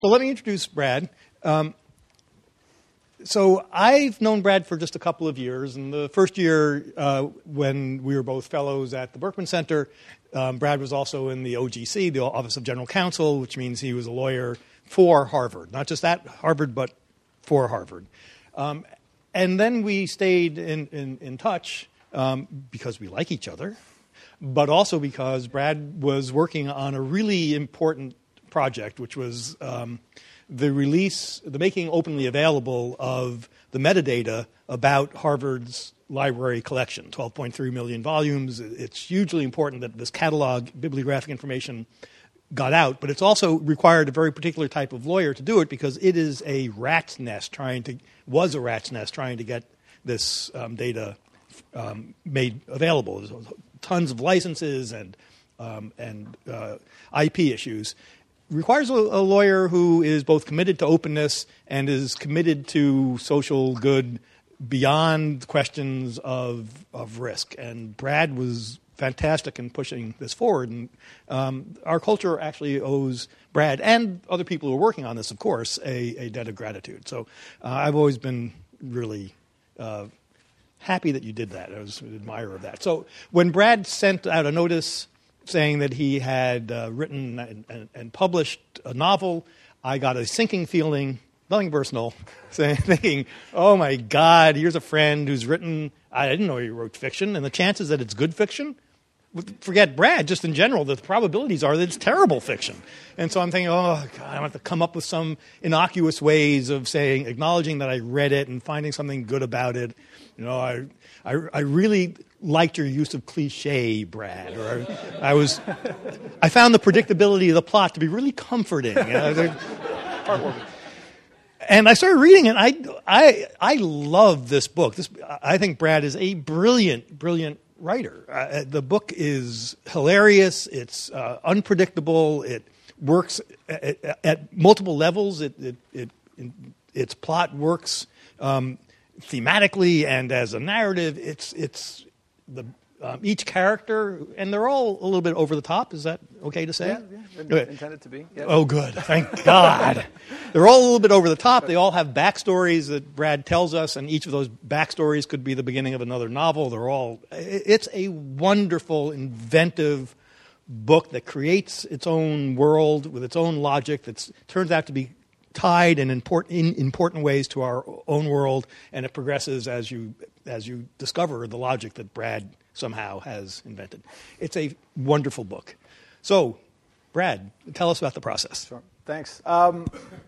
So let me introduce Brad. So I've known Brad for just a couple of years. And the first year when we were both fellows at the Berkman Center, Brad was also in the OGC, the Office of General Counsel, which means he was a lawyer for Harvard. Not just at Harvard, but for Harvard. And then we stayed in touch because we like each other, but also because Brad was working on a really important project, which was the making openly available of the metadata about Harvard's library collection, 12.3 million volumes. It's hugely important that this catalog, bibliographic information, got out, but it's also required a very particular type of lawyer to do it because it is a rat's nest trying to get this data made available. There's tons of licenses and IP issues. Requires a lawyer who is both committed to openness and is committed to social good beyond questions of risk. And Brad was fantastic in pushing this forward. And our culture actually owes Brad and other people who are working on this, of course, a debt of gratitude. So I've always been really happy that you did that. I was an admirer of that. So when Brad sent out a notice saying that he had written and published a novel, I got a sinking feeling, nothing personal, thinking, oh my God, here's a friend who's written, I didn't know he wrote fiction, and the chances that it's good fiction, forget Brad, just in general, the probabilities are that it's terrible fiction. And so I'm thinking, oh God, I have to come up with some innocuous ways of acknowledging that I read it and finding something good about it. You know, I really liked your use of cliche, Brad. Or I found the predictability of the plot to be really comforting. And I started reading it. I love this book. I think Brad is a brilliant writer. The book is hilarious. It's unpredictable. It works at multiple levels. Its plot works thematically and as a narrative. Each character, and they're all a little bit over the top. Is that okay to say? Yeah, intended to be. Yeah. Oh, good. Thank God. They're all a little bit over the top. They all have backstories that Brad tells us, and each of those backstories could be the beginning of another novel. It's a wonderful, inventive book that creates its own world with its own logic that turns out to be tied in important ways to our own world, and it progresses as you discover the logic that Brad somehow has invented. It's a wonderful book. So, Brad, tell us about the process. Sure. Thanks. I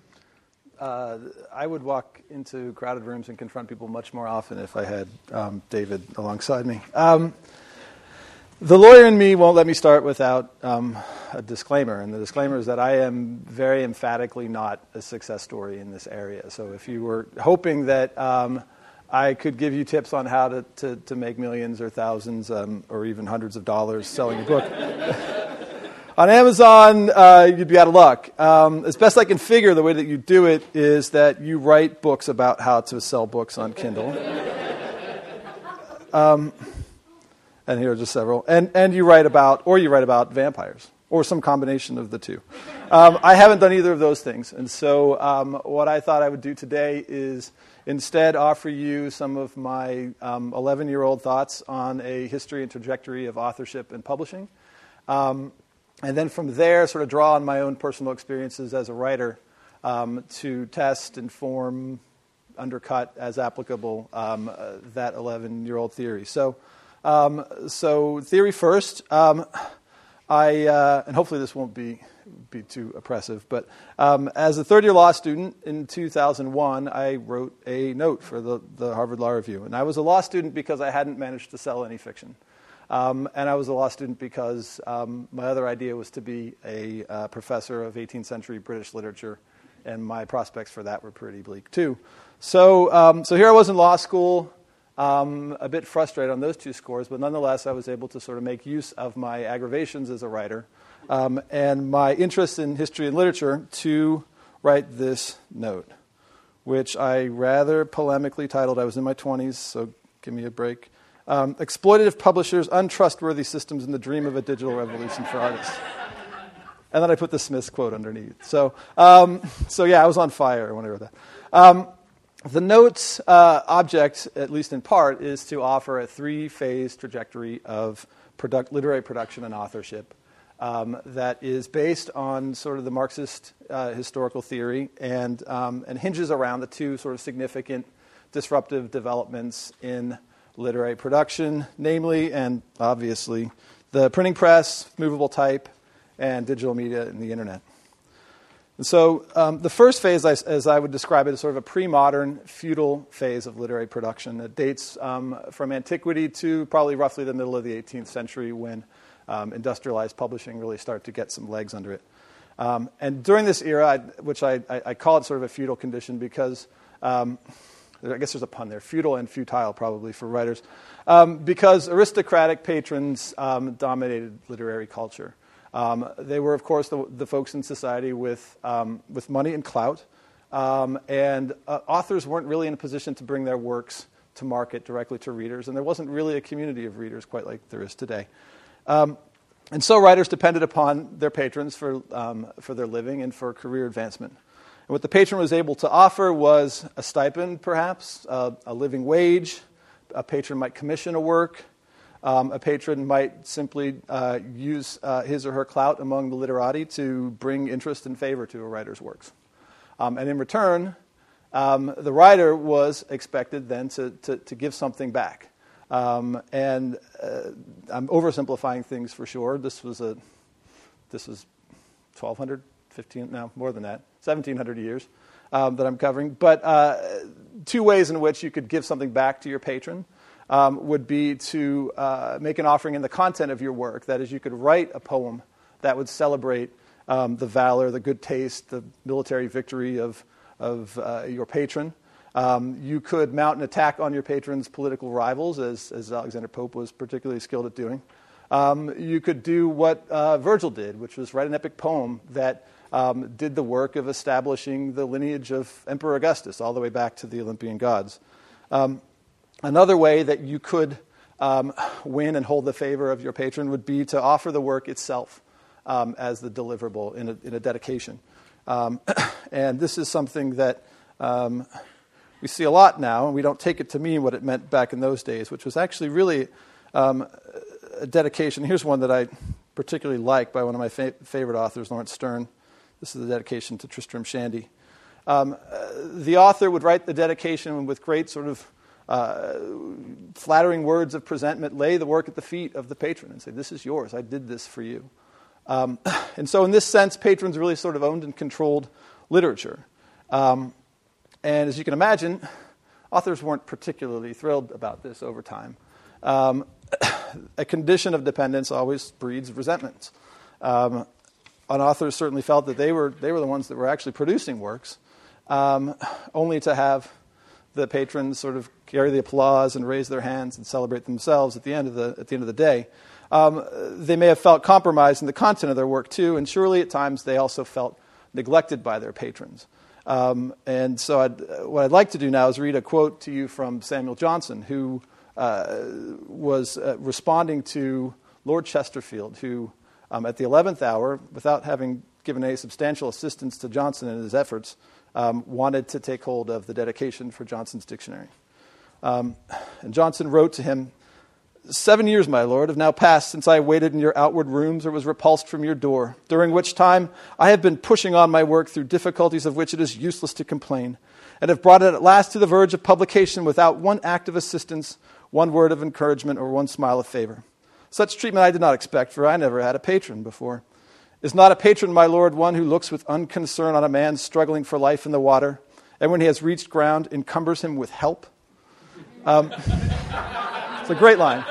would walk into crowded rooms and confront people much more often if I had David alongside me. The lawyer in me won't let me start without a disclaimer, and the disclaimer is that I am very emphatically not a success story in this area. So if you were hoping that I could give you tips on how to make millions or thousands or even hundreds of dollars selling a book on Amazon, you'd be out of luck. As best I can figure, the way that you do it is that you write books about how to sell books on Kindle. And here are just several. And you write about vampires, or some combination of the two. I haven't done either of those things. And so what I thought I would do today is instead offer you some of my 11-year-old thoughts on a history and trajectory of authorship and publishing. And then from there, sort of draw on my own personal experiences as a writer to test, inform, undercut, as applicable, that 11-year-old theory. So theory first. And hopefully this won't be too oppressive, but as a third-year law student in 2001, I wrote a note for the Harvard Law Review. And I was a law student because I hadn't managed to sell any fiction. And I was a law student because my other idea was to be a professor of 18th century British literature, and my prospects for that were pretty bleak too. So here I was in law school, a bit frustrated on those two scores, but nonetheless I was able to sort of make use of my aggravations as a writer and my interest in history and literature to write this note, which I rather polemically titled, I was in my 20s, so give me a break, Exploitative Publishers, Untrustworthy Systems, and the Dream of a Digital Revolution for Artists. And then I put the Smiths quote underneath. So yeah, I was on fire when I wrote that. The note's object, at least in part, is to offer a three-phase trajectory of literary production and authorship that is based on sort of the Marxist historical theory and hinges around the two sort of significant disruptive developments in literary production, namely and obviously the printing press, movable type, and digital media and the internet. And so the first phase, as I would describe it, is sort of a pre-modern feudal phase of literary production. It dates from antiquity to probably roughly the middle of the 18th century when industrialized publishing really started to get some legs under it. And during this era, which I call it sort of a feudal condition because, I guess there's a pun there, feudal and futile probably for writers, because aristocratic patrons dominated literary culture. They were, of course, the folks in society with money and clout, and authors weren't really in a position to bring their works to market directly to readers, and there wasn't really a community of readers quite like there is today. And so writers depended upon their patrons for their living and for career advancement. And what the patron was able to offer was a stipend, perhaps, a living wage. A patron might commission a work. A patron might simply use his or her clout among the literati to bring interest and favor to a writer's works. And in return, the writer was expected then to give something back. And I'm oversimplifying things for sure. This was 1,200, 15, no, more than that, 1,700 years that I'm covering. But two ways in which you could give something back to your patron would be to make an offering in the content of your work. That is, you could write a poem that would celebrate the valor, the good taste, the military victory of your patron. You could mount an attack on your patron's political rivals, as Alexander Pope was particularly skilled at doing. You could do what Virgil did, which was write an epic poem that did the work of establishing the lineage of Emperor Augustus all the way back to the Olympian gods. Another way that you could win and hold the favor of your patron would be to offer the work itself as the deliverable in a dedication. And this is something that we see a lot now, and we don't take it to mean what it meant back in those days, which was actually really a dedication. Here's one that I particularly like by one of my favorite authors, Lawrence Stern. This is the dedication to Tristram Shandy. The author would write the dedication with great sort of flattering words of presentment, lay the work at the feet of the patron and say, this is yours, I did this for you. And so in this sense, patrons really sort of owned and controlled literature. And as you can imagine, authors weren't particularly thrilled about this over time. A condition of dependence always breeds resentments. And authors certainly felt that they were the ones that were actually producing works, only to have the patrons sort of carry the applause and raise their hands and celebrate themselves at the end of the day. They may have felt compromised in the content of their work too, and surely at times they also felt neglected by their patrons. And so what I'd like to do now is read a quote to you from Samuel Johnson, who was responding to Lord Chesterfield, who at the 11th hour, without having given any substantial assistance to Johnson in his efforts, wanted to take hold of the dedication for Johnson's dictionary. And Johnson wrote to him, 7 years, my lord, have now passed since I waited in your outward rooms or was repulsed from your door, during which time I have been pushing on my work through difficulties of which it is useless to complain, and have brought it at last to the verge of publication without one act of assistance, one word of encouragement, or one smile of favor. Such treatment I did not expect, for I never had a patron before. Is not a patron, my lord, one who looks with unconcern on a man struggling for life in the water, and when he has reached ground, encumbers him with help? It's a great line.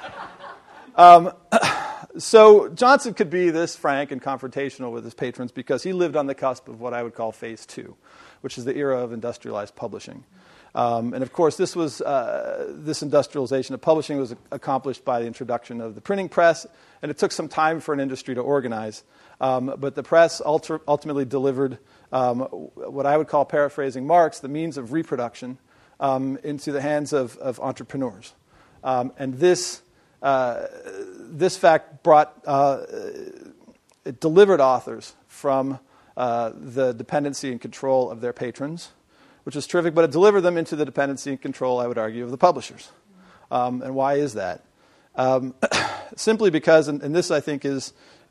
So Johnson could be this frank and confrontational with his patrons because he lived on the cusp of what I would call phase two, which is the era of industrialized publishing. And of course, this industrialization of publishing was accomplished by the introduction of the printing press, and it took some time for an industry to organize. But the press ultimately delivered what I would call, paraphrasing Marx, the means of reproduction into the hands of entrepreneurs. And this fact brought it delivered authors from the dependency and control of their patrons, which was terrific, but it delivered them into the dependency and control, I would argue, of the publishers. And why is that? Simply because, and this I think is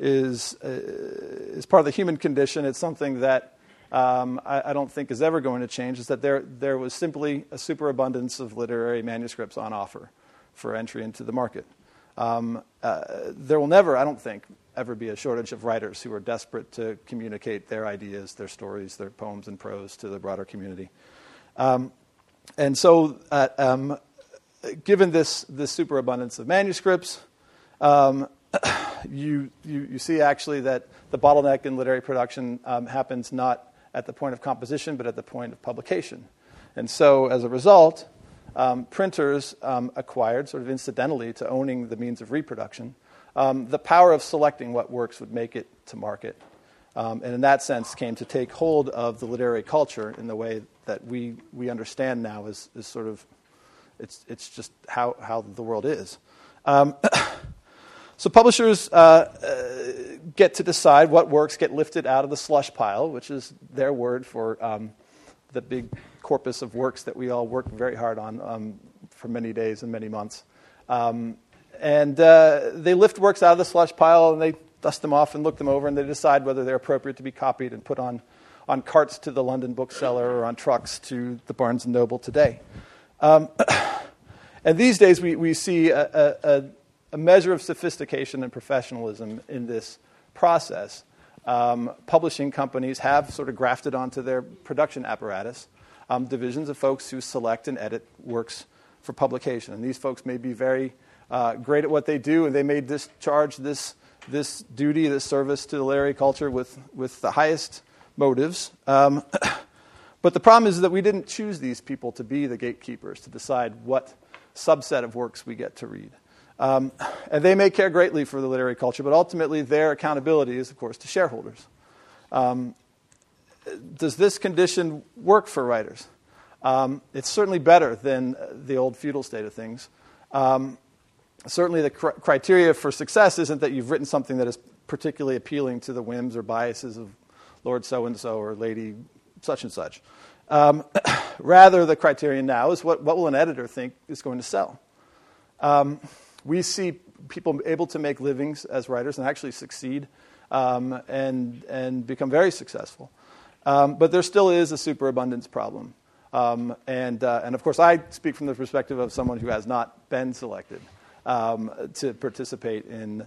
part of the human condition. It's something that I don't think is ever going to change. Is that there was simply a superabundance of literary manuscripts on offer for entry into the market. There will never, I don't think, ever be a shortage of writers who are desperate to communicate their ideas, their stories, their poems and prose to the broader community. And so, given this superabundance of manuscripts, you see actually that the bottleneck in literary production happens not at the point of composition, but at the point of publication. And so, as a result, printers acquired, sort of incidentally to owning the means of reproduction, the power of selecting what works would make it to market. And in that sense came to take hold of the literary culture in the way that we understand now is sort of, it's just how the world is. So publishers get to decide what works get lifted out of the slush pile, which is their word for the big corpus of works that we all work very hard on for many days and many months. And they lift works out of the slush pile and they dust them off and look them over and they decide whether they're appropriate to be copied and put on carts to the London bookseller or on trucks to the Barnes & Noble today. And these days we see a measure of sophistication and professionalism in this process. Publishing companies have sort of grafted onto their production apparatus divisions of folks who select and edit works for publication. And these folks may be very great at what they do, and they may discharge this duty, this service to the literary culture with the highest motives. But the problem is that we didn't choose these people to be the gatekeepers, to decide what subset of works we get to read. And they may care greatly for the literary culture, but ultimately their accountability is, of course, to shareholders. Does this condition work for writers? It's certainly better than the old feudal state of things. Certainly the criteria for success isn't that you've written something that is particularly appealing to the whims or biases of Lord so-and-so or Lady such-and-such. Rather, the criterion now is what will an editor think is going to sell. We see people able to make livings as writers and actually succeed and become very successful. But there still is a superabundance problem. And of course, I speak from the perspective of someone who has not been selected to participate in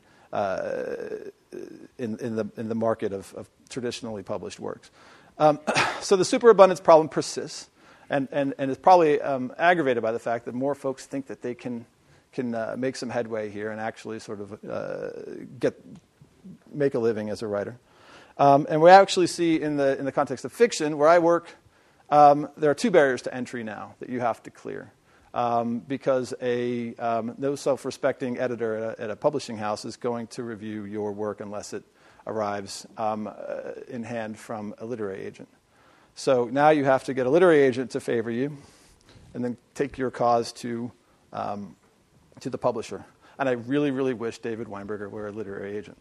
the market of traditionally published works. So the superabundance problem persists, and is probably aggravated by the fact that more folks think that they can make some headway here and actually sort of make a living as a writer. And we actually see in the context of fiction, where I work, there are two barriers to entry now that you have to clear. Because no self-respecting editor at a publishing house is going to review your work unless it arrives in hand from a literary agent. So now you have to get a literary agent to favor you and then take your cause to the publisher. And I really, really wish David Weinberger were a literary agent.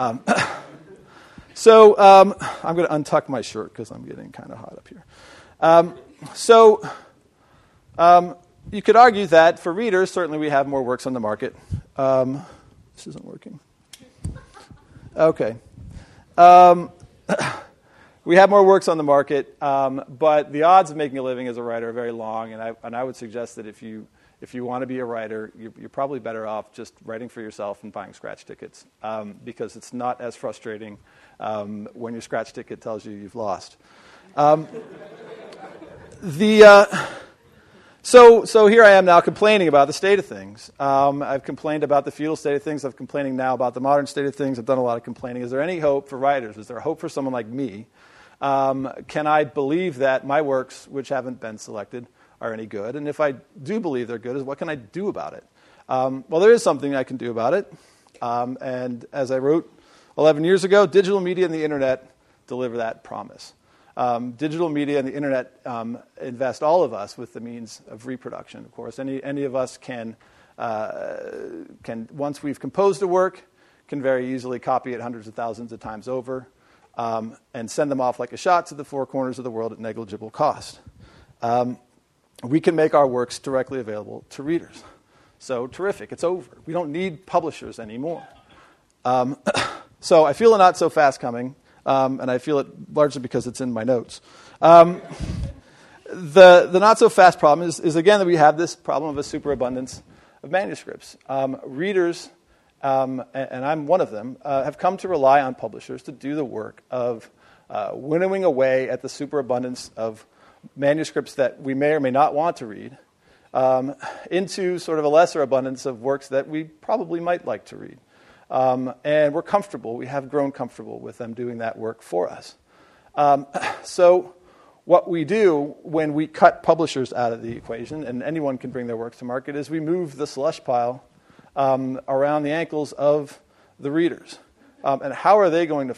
So I'm going to untuck my shirt because I'm getting kind of hot up here. You could argue that for readers, certainly we have more works on the market. This isn't working. Okay. We have more works on the market, but the odds of making a living as a writer are very long, and I would suggest that if you want to be a writer, you're probably better off just writing for yourself and buying scratch tickets, because it's not as frustrating when your scratch ticket tells you you've lost. So here I am now complaining about the state of things. I've complained about the feudal state of things. I'm complaining now about the modern state of things. I've done a lot of complaining. Is there any hope for writers? Is there a hope for someone like me? Can I believe that my works, which haven't been selected, are any good? And if I do believe they're good, what can I do about it? Well, there is something I can do about it. And as I wrote 11 years ago, digital media and the internet deliver that promise. Digital media and the internet invest all of us with the means of reproduction. Of course, any of us can once we've composed a work, can very easily copy it hundreds of thousands of times over and send them off like a shot to the four corners of the world at negligible cost. We can make our works directly available to readers. So terrific, it's over. We don't need publishers anymore. So I feel a not so fast coming, and I feel it largely because it's in my notes. The not so fast problem is again that we have this problem of a superabundance of manuscripts. Readers, and I'm one of them, have come to rely on publishers to do the work of winnowing away at the superabundance of manuscripts that we may or may not want to read into sort of a lesser abundance of works that we probably might like to read. And we're comfortable. We have grown comfortable with them doing that work for us. So what we do when we cut publishers out of the equation, and anyone can bring their works to market, is we move the slush pile around the ankles of the readers. And how are they going to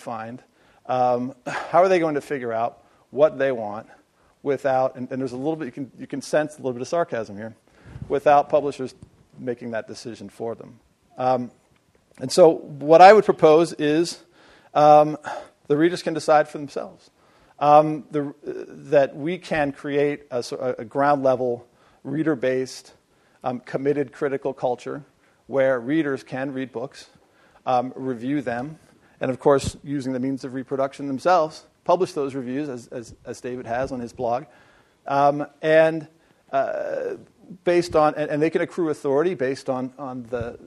figure out what they want without, and there's a little bit, you can sense a little bit of sarcasm here, without publishers making that decision for them. And so what I would propose is the readers can decide for themselves. That we can create a ground-level, reader-based, committed critical culture where readers can read books, review them, and of course, using the means of reproduction themselves, publish those reviews, as David has on his blog, and based on, and they can accrue authority based on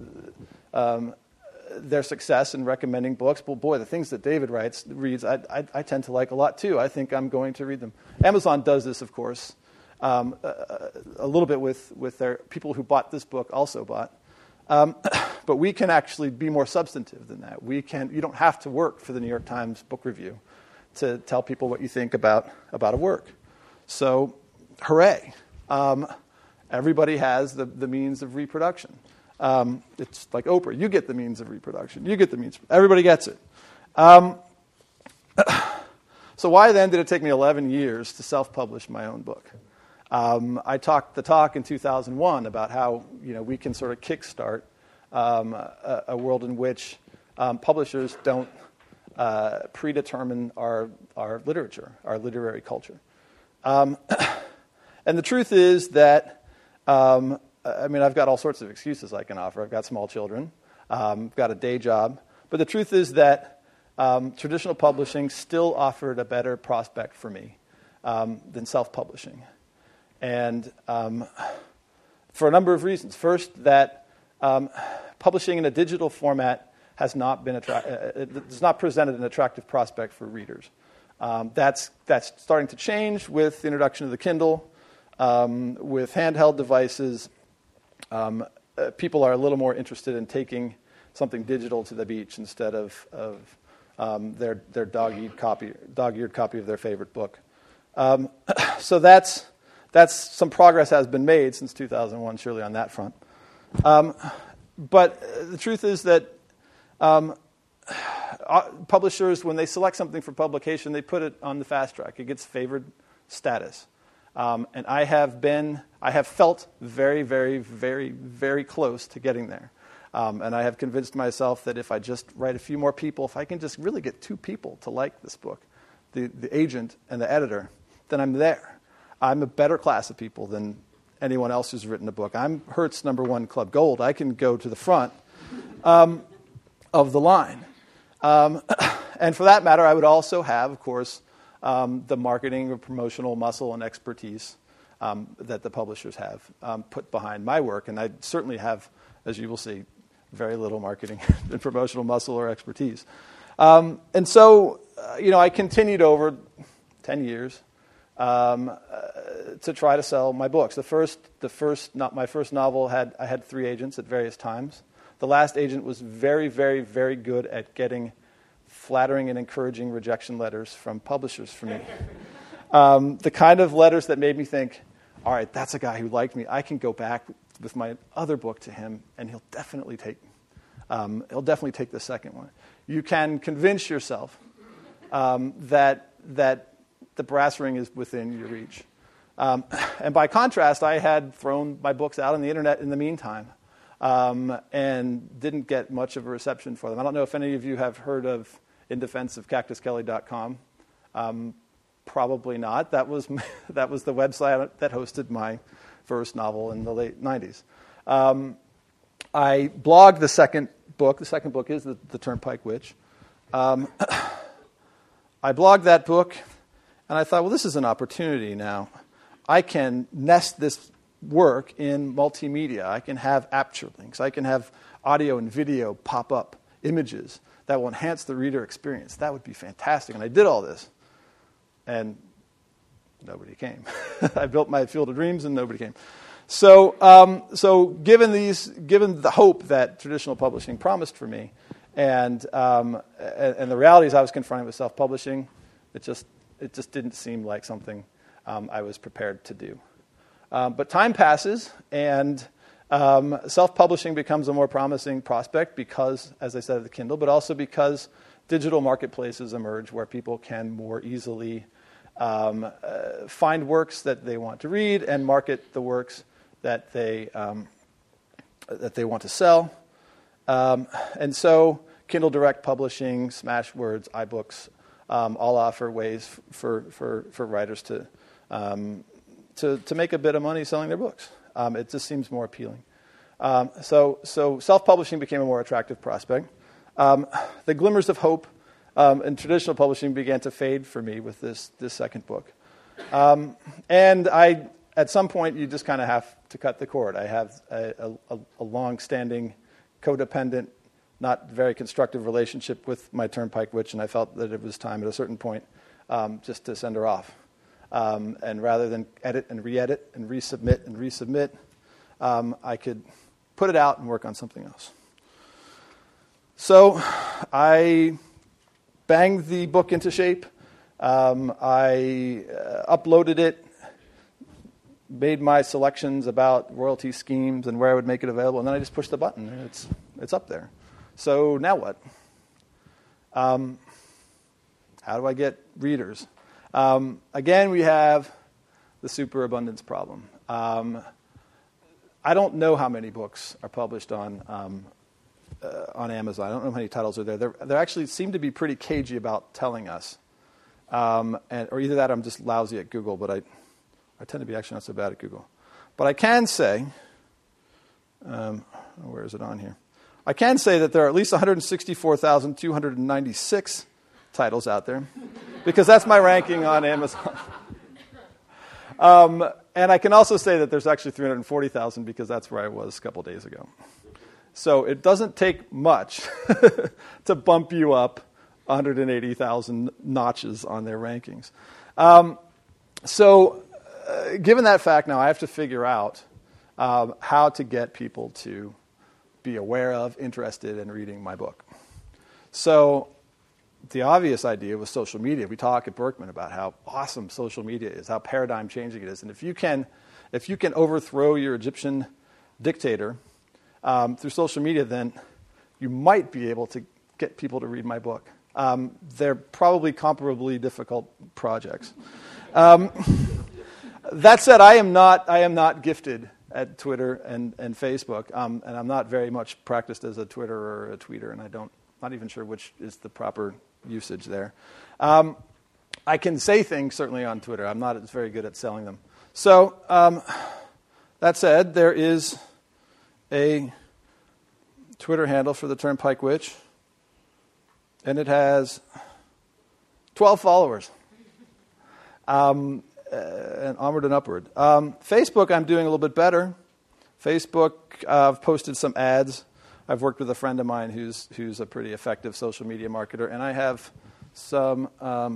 their success in recommending books. Well, boy, the things that David reads, I tend to like a lot too. I think I'm going to read them. Amazon does this, of course, a little bit with their people who bought this book also bought. But we can actually be more substantive than that. You don't have to work for the New York Times book review to tell people what you think about a work. So, hooray. Everybody has the means of reproduction. It's like Oprah. You get the means of reproduction. You get the means. Everybody gets it. So why then did it take me 11 years to self-publish my own book? I talked the talk in 2001 about how we can sort of kickstart a world in which publishers don't predetermine our literature, our literary culture. And the truth is that, I've got all sorts of excuses I can offer. I've got small children. I've got a day job. But the truth is that traditional publishing still offered a better prospect for me than self-publishing. And for a number of reasons. First, that publishing in a digital format has not been does not present an attractive prospect for readers. That's starting to change with the introduction of the Kindle, with handheld devices. People are a little more interested in taking something digital to the beach instead of their dog-eared copy of their favorite book. So that's some progress has been made since 2001, surely on that front. But the truth is that publishers, when they select something for publication, they put it on the fast track. It gets favored status. And I have felt very, very, very, very close to getting there. And I have convinced myself that if I just write a few more people, if I can just really get 2 people to like this book, the agent and the editor, then I'm there. I'm a better class of people than anyone else who's written a book. I'm Hertz #1 Club Gold. I can go to the front of the line. And for that matter, I would also have, of course, the marketing or promotional muscle and expertise that the publishers have put behind my work. And I certainly have, as you will see, very little marketing and promotional muscle or expertise. And so, I continued over 10 years to try to sell my books. My first novel I had 3 agents at various times. The last agent was very, very, very good at getting flattering and encouraging rejection letters from publishers for me. The kind of letters that made me think, all right, that's a guy who liked me. I can go back with my other book to him, and he'll definitely take the second one. You can convince yourself that the brass ring is within your reach. And by contrast, I had thrown my books out on the internet in the meantime. and didn't get much of a reception for them. I don't know if any of you have heard of indefenseofcactuskelly.com. Probably not. That was the website that hosted my first novel in the late 90s. I blogged the second book. The second book is The Turnpike Witch. I blogged that book, and I thought, well, this is an opportunity now. I can nest this work in multimedia. I can have Aperture links. I can have audio and video pop up images that will enhance the reader experience. That would be fantastic. And I did all this, and nobody came. I built my Field of Dreams, and nobody came. So given the hope that traditional publishing promised for me, and the realities I was confronting with self-publishing, it just didn't seem like something I was prepared to do. But time passes, and self-publishing becomes a more promising prospect because, as I said, of the Kindle, but also because digital marketplaces emerge where people can more easily find works that they want to read and market the works that they want to sell. And so Kindle Direct Publishing, Smashwords, iBooks all offer ways for writers to make a bit of money selling their books. It just seems more appealing. So self-publishing became a more attractive prospect. The glimmers of hope in traditional publishing began to fade for me with this second book. And at some point, you just kind of have to cut the cord. I have a long-standing, codependent, not very constructive relationship with my Turnpike Witch, and I felt that it was time at a certain point just to send her off. And rather than edit and re-edit and resubmit, I could put it out and work on something else. So I banged the book into shape. I uploaded it, made my selections about royalty schemes and where I would make it available, and then I just pushed the button, and it's up there. So now what? How do I get readers? Again, we have the superabundance problem. I don't know how many books are published on Amazon. I don't know how many titles are there. They actually seem to be pretty cagey about telling us. Or either that or I'm just lousy at Google, but I tend to be actually not so bad at Google. But I can say, where is it on here? I can say that there are at least 164,296 titles out there, because that's my ranking on Amazon. And I can also say that there's actually 340,000 because that's where I was a couple days ago. So it doesn't take much to bump you up 180,000 notches on their rankings. Given that fact now, I have to figure out how to get people to be aware of, interested in reading my book. So the obvious idea was social media. We talk at Berkman about how awesome social media is, how paradigm changing it is. And if you can overthrow your Egyptian dictator through social media, then you might be able to get people to read my book. They're probably comparably difficult projects. That said, I am not gifted at Twitter and Facebook, and I'm not very much practiced as a Twitterer or a tweeter, and not even sure which is the proper usage there. I can say things certainly on Twitter. I'm not very good at selling them. So that said, there is a Twitter handle for the Turnpike Witch, and it has 12 followers. And onward and upward. Facebook, I'm doing a little bit better. Facebook, I've posted some ads. I've worked with a friend of mine who's a pretty effective social media marketer, and I have some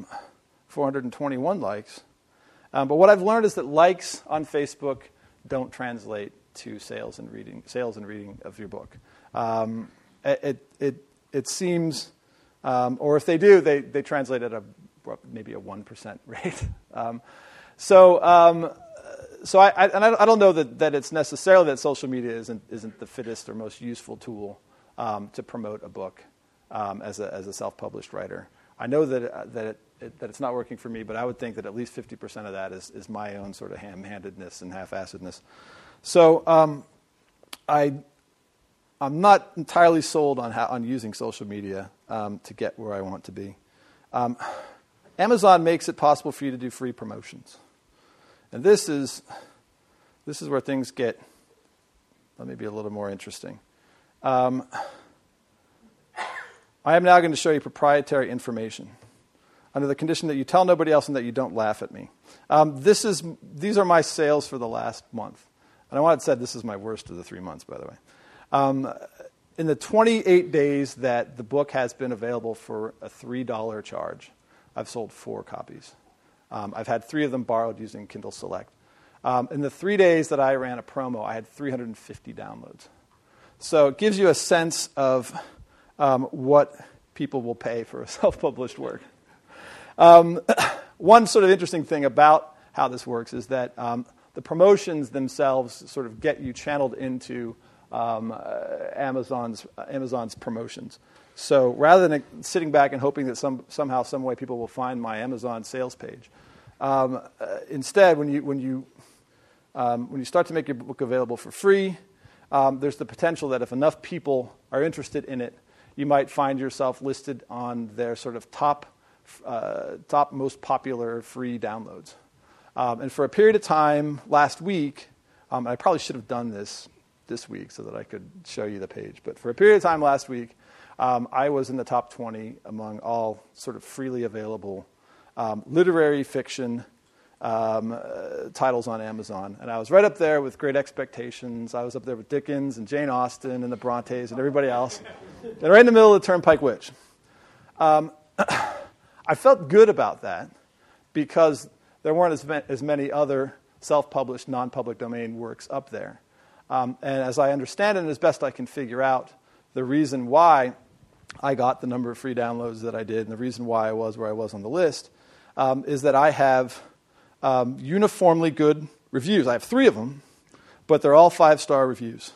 421 likes. But what I've learned is that likes on Facebook don't translate to sales and reading of your book. It seems, or if they do, they translate at maybe a 1% rate. So I don't know that it's necessarily that social media isn't the fittest or most useful tool to promote a book as a self-published writer. I know that it's not working for me, but I would think that at least 50% of that is my own sort of ham-handedness and half-assedness. So I I'm not entirely sold on using social media to get where I want to be. Amazon makes it possible for you to do free promotions. And this is where things get maybe a little more interesting. I am now going to show you proprietary information under the condition that you tell nobody else and that you don't laugh at me. These are my sales for the last month. And I wanted to say this is my worst of the 3 months, by the way. In the 28 days that the book has been available for a $3 charge, I've sold 4 copies. I've had 3 of them borrowed using Kindle Select. In the 3 days that I ran a promo, I had 350 downloads. So it gives you a sense of what people will pay for a self-published work. One sort of interesting thing about how this works is that the promotions themselves sort of get you channeled into Amazon's promotions. So rather than sitting back and hoping that somehow, some way, people will find my Amazon sales page, instead, when you start to make your book available for free, there's the potential that if enough people are interested in it, you might find yourself listed on their sort of top most popular free downloads. And for a period of time last week, I probably should have done this week so that I could show you the page. But for a period of time last week, I was in the top 20 among all sort of freely available literary fiction titles on Amazon. And I was right up there with Great Expectations. I was up there with Dickens and Jane Austen and the Brontes and everybody else. And right in the middle of the Turnpike Witch. I felt good about that because there weren't as many other self-published, non-public domain works up there. And as I understand it, and as best I can figure out, the reason why I got the number of free downloads that I did, and the reason why I was where I was on the list, is that I have uniformly good reviews. I have 3 of them, but they're all 5-star reviews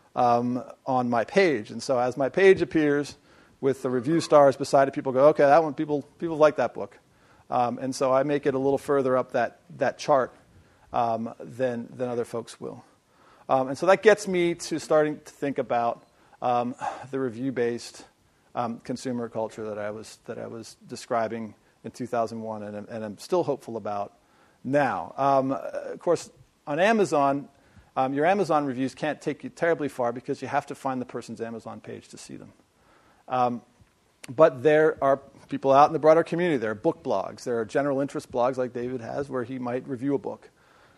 on my page. And so as my page appears with the review stars beside it, people go, okay, that one, people like that book. And so I make it a little further up that chart than other folks will. And so that gets me to starting to think about the review-based consumer culture that I was describing in 2001, and I'm still hopeful about now. Of course, on Amazon, your Amazon reviews can't take you terribly far because you have to find the person's Amazon page to see them. But there are people out in the broader community. There are book blogs. There are general interest blogs like David has where he might review a book.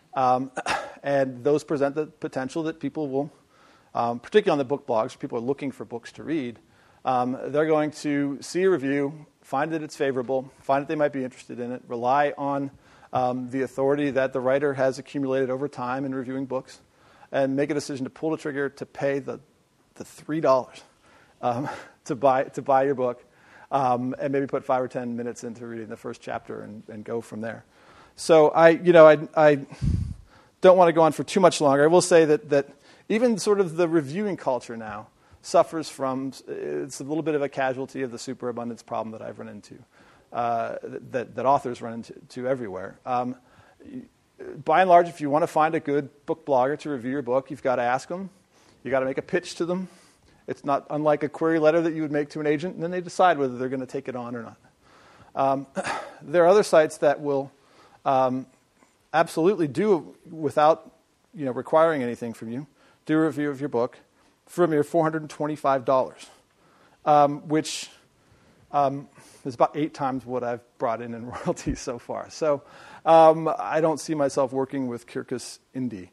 And those present the potential that people will, particularly on the book blogs, people are looking for books to read. They're going to see a review, find that it's favorable, find that they might be interested in it, rely on the authority that the writer has accumulated over time in reviewing books, and make a decision to pull the trigger to pay the $3 to buy your book, and maybe put 5 or 10 minutes into reading the first chapter and go from there. So I don't want to go on for too much longer. I will say that even sort of the reviewing culture now suffers from, it's a little bit of a casualty of the superabundance problem that I've run into, that authors run into everywhere. By and large, if you want to find a good book blogger to review your book, you've got to ask them. You've got to make a pitch to them. It's not unlike a query letter that you would make to an agent, and then they decide whether they're going to take it on or not. There are other sites that will absolutely do, without requiring anything from you, do a review of your book for a mere $425, which is about 8 times what I've brought in royalties so far. So I don't see myself working with Kirkus Indie.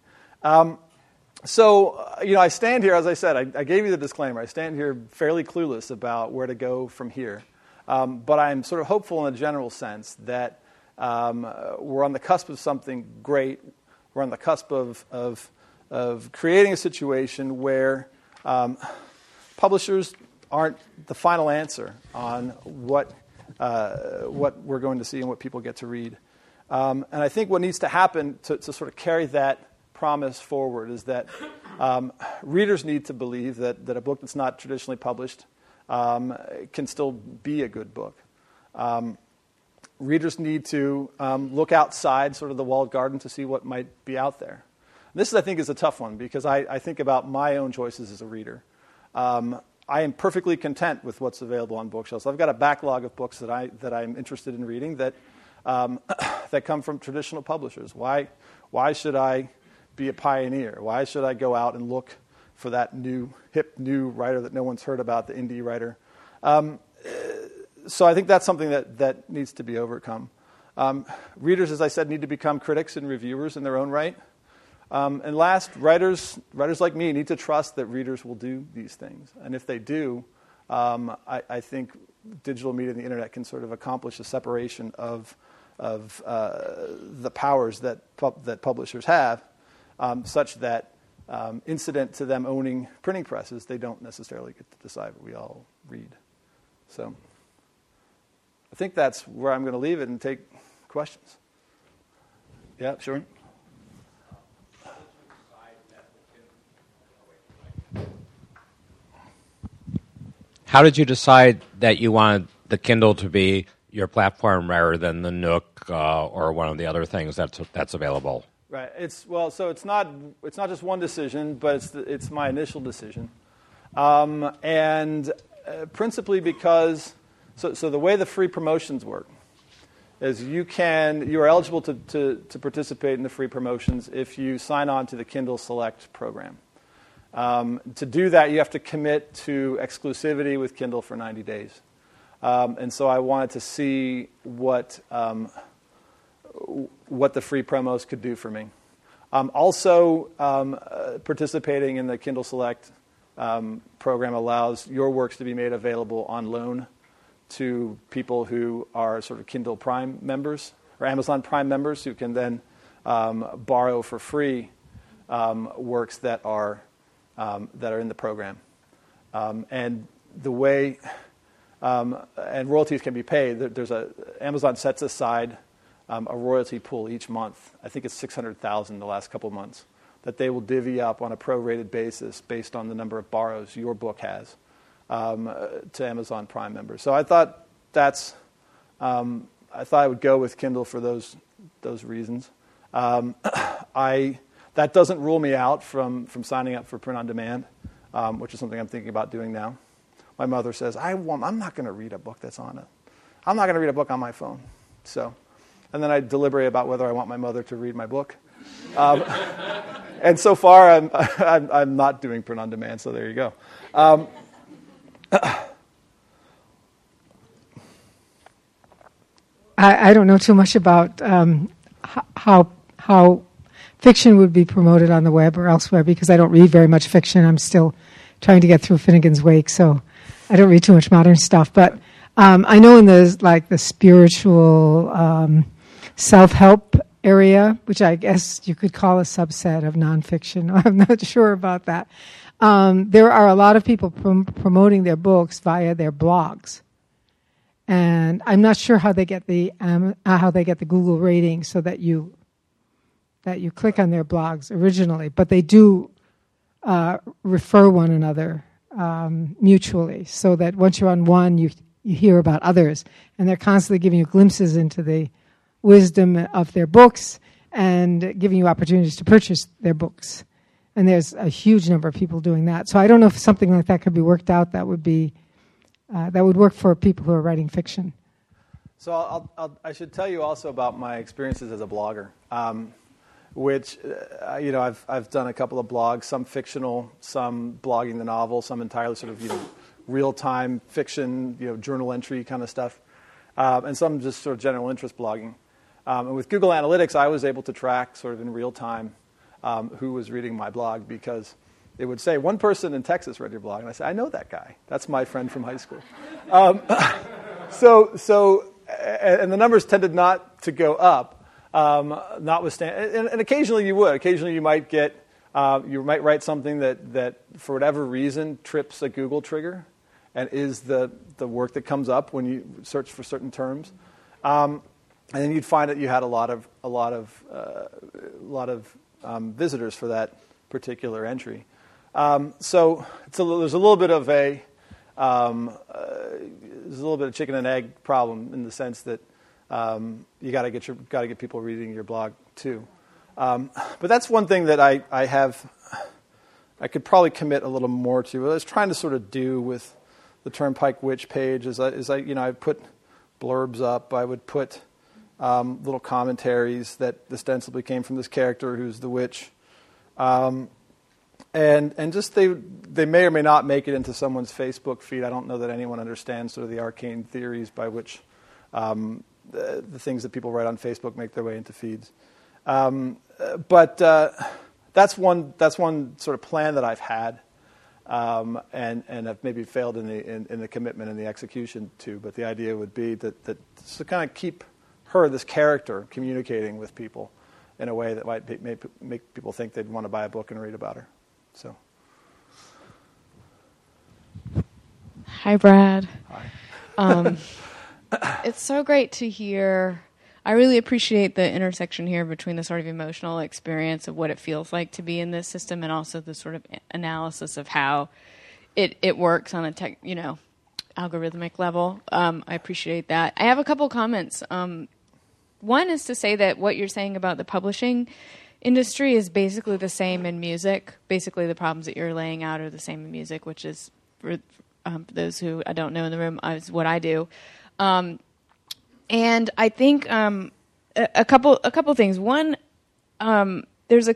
I stand here, as I said, I gave you the disclaimer. I stand here fairly clueless about where to go from here. But I'm sort of hopeful in a general sense that we're on the cusp of something great. We're on the cusp of creating a situation where publishers aren't the final answer on what we're going to see and what people get to read. And I think what needs to happen to sort of carry that promise forward is that readers need to believe that a book that's not traditionally published can still be a good book. Readers need to look outside sort of the walled garden to see what might be out there. This, I think, is a tough one because I think about my own choices as a reader. I am perfectly content with what's available on bookshelves. I've got a backlog of books that I'm interested in reading that that come from traditional publishers. Why should I be a pioneer? Why should I go out and look for that hip new writer that no one's heard about, the indie writer? So I think that's something that needs to be overcome. Readers, as I said, need to become critics and reviewers in their own right. And last, writers like me need to trust that readers will do these things. And if they do, I think digital media and the internet can sort of accomplish a separation of the powers that publishers have, such that incident to them owning printing presses, they don't necessarily get to decide what we all read. So I think that's where I'm going to leave it and take questions. Yeah, sure. How did you decide that you wanted the Kindle to be your platform rather than the Nook or one of the other things that's available? Right. It's not just one decision, but it's my initial decision, and principally because so the way the free promotions work is you are eligible to participate in the free promotions if you sign on to the Kindle Select program. To do that, you have to commit to exclusivity with Kindle for 90 days. And so I wanted to see what the free promos could do for me. Also, participating in the Kindle Select program allows your works to be made available on loan to people who are sort of Kindle Prime members or Amazon Prime members who can then borrow for free works that are in the program. And the way and royalties can be paid. Amazon sets aside a royalty pool each month. I think it's $600,000 the last couple of months that they will divvy up on a prorated basis based on the number of borrows your book has to Amazon Prime members. So I thought I would go with Kindle for those reasons. That doesn't rule me out from signing up for print on demand, which is something I'm thinking about doing now. My mother says, I'm not going to read a book I'm not going to read a book on my phone. So, and then I deliberate about whether I want my mother to read my book. And so far, I'm not doing print on demand. So there you go. I don't know too much about how fiction would be promoted on the web or elsewhere because I don't read very much fiction. I'm still trying to get through Finnegan's Wake, so I don't read too much modern stuff. But I know in the spiritual self-help area, which I guess you could call a subset of nonfiction. I'm not sure about that. There are a lot of people promoting their books via their blogs. And I'm not sure how they get the Google rating so that you click on their blogs originally, but they do refer one another mutually, so that once you're on one, you hear about others, and they're constantly giving you glimpses into the wisdom of their books and giving you opportunities to purchase their books. And there's a huge number of people doing that. So I don't know if something like that could be worked out. That would work for people who are writing fiction. So I should tell you also about my experiences as a blogger, which I've done a couple of blogs, some fictional, some blogging the novel, some entirely sort of real-time fiction, journal entry kind of stuff, and some just sort of general interest blogging. And with Google Analytics, I was able to track sort of in real time who was reading my blog, because it would say, one person in Texas read your blog. And I said, I know that guy. That's my friend from high school. And the numbers tended not to go up, notwithstanding. And occasionally you would. Occasionally you might write something that for whatever reason trips a Google trigger and is the work that comes up when you search for certain terms. And then you'd find that you had a lot of visitors for that particular entry. So there's a little bit of chicken and egg problem in the sense that you got to get people reading your blog too. But that's one thing that I have I could probably commit a little more to. What I was trying to sort of do with the Turnpike Witch page is I put blurbs up. I would put little commentaries that ostensibly came from this character who's the witch. And just they may or may not make it into someone's Facebook feed. I don't know that anyone understands sort of the arcane theories by which the things that people write on Facebook make their way into feeds. But that's one sort of plan that I've had, and I've maybe failed in the commitment and the execution too. But the idea would be that to kind of keep her, this character, communicating with people in a way that might make people think they'd want to buy a book and read about her. So. Hi, Brad. Hi. It's so great to hear. I really appreciate the intersection here between the sort of emotional experience of what it feels like to be in this system and also the sort of analysis of how it works on a algorithmic level. I appreciate that. I have a couple comments. One is to say that what you're saying about the publishing industry is basically the same in music. Basically, the problems that you're laying out are the same in music, which is, for those who I don't know in the room, is what I do. And I think a couple things. One, there's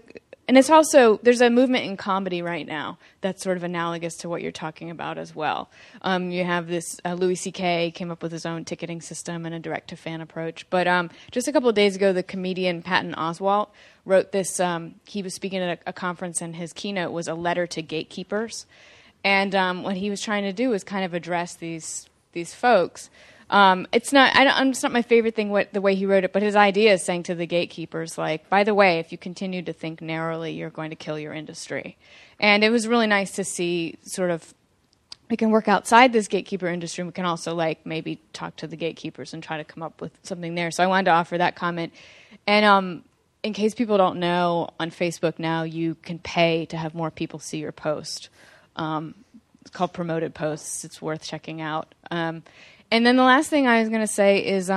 a movement in comedy right now that's sort of analogous to what you're talking about as well. You have this Louis C.K. came up with his own ticketing system and a direct-to-fan approach. But just a couple of days ago, the comedian Patton Oswalt wrote this. He was speaking at a conference, and his keynote was a letter to gatekeepers. And what he was trying to do was kind of address these folks. It's not my favorite thing the way he wrote it, but his idea is saying to the gatekeepers, like, by the way, if you continue to think narrowly, you're going to kill your industry. And it was really nice to see sort of we can work outside this gatekeeper industry. We can also maybe talk to the gatekeepers and try to come up with something there. So I wanted to offer that comment. And in case people don't know, on Facebook now you can pay to have more people see your post. It's called Promoted Posts. It's worth checking out. And then the last thing I was going to say is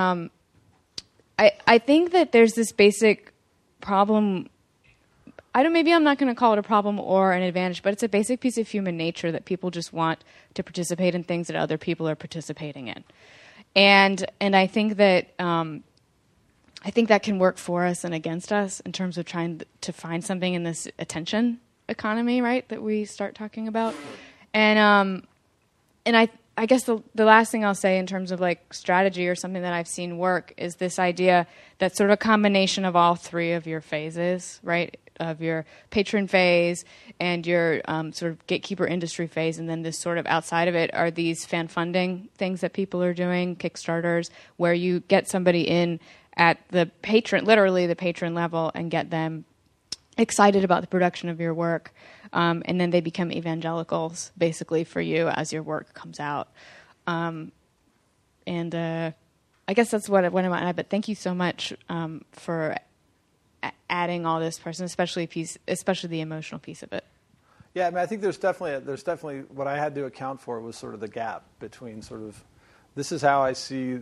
I think that there's this basic problem. Maybe I'm not going to call it a problem or an advantage, but it's a basic piece of human nature that people just want to participate in things that other people are participating in. And I think that that can work for us and against us in terms of trying to find something in this attention economy, right, that we start talking about. And I guess the last thing I'll say in terms of strategy or something that I've seen work is this idea that sort of a combination of all three of your phases, right, of your patron phase and your sort of gatekeeper industry phase, and then this sort of outside of it are these fan funding things that people are doing, Kickstarters, where you get somebody in at literally the patron level and get them excited about the production of your work. And then they become evangelicals, basically, for you as your work comes out. And I guess that's what I'm at. But thank you so much for adding all this person, especially the emotional piece of it. Yeah, I mean, I think there's definitely what I had to account for was sort of the gap between sort of this is how I see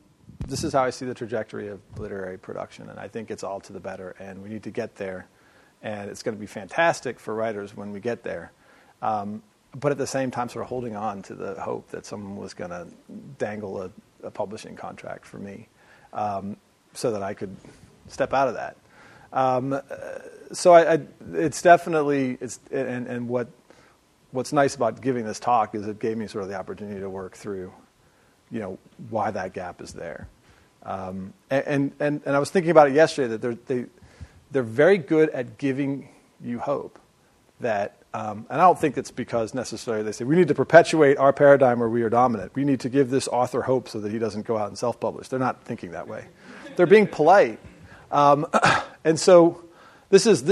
the trajectory of literary production, and I think it's all to the better, and we need to get there. And it's going to be fantastic for writers when we get there. But at the same time, sort of holding on to the hope that someone was going to dangle a publishing contract for me so that I could step out of that. So it's definitely, and what's nice about giving this talk is it gave me sort of the opportunity to work through, why that gap is there. And I was thinking about it yesterday that they're very good at giving you hope that, and I don't think it's because necessarily they say, we need to perpetuate our paradigm where we are dominant. We need to give this author hope so that he doesn't go out and self-publish. They're not thinking that way. They're being polite. And so this is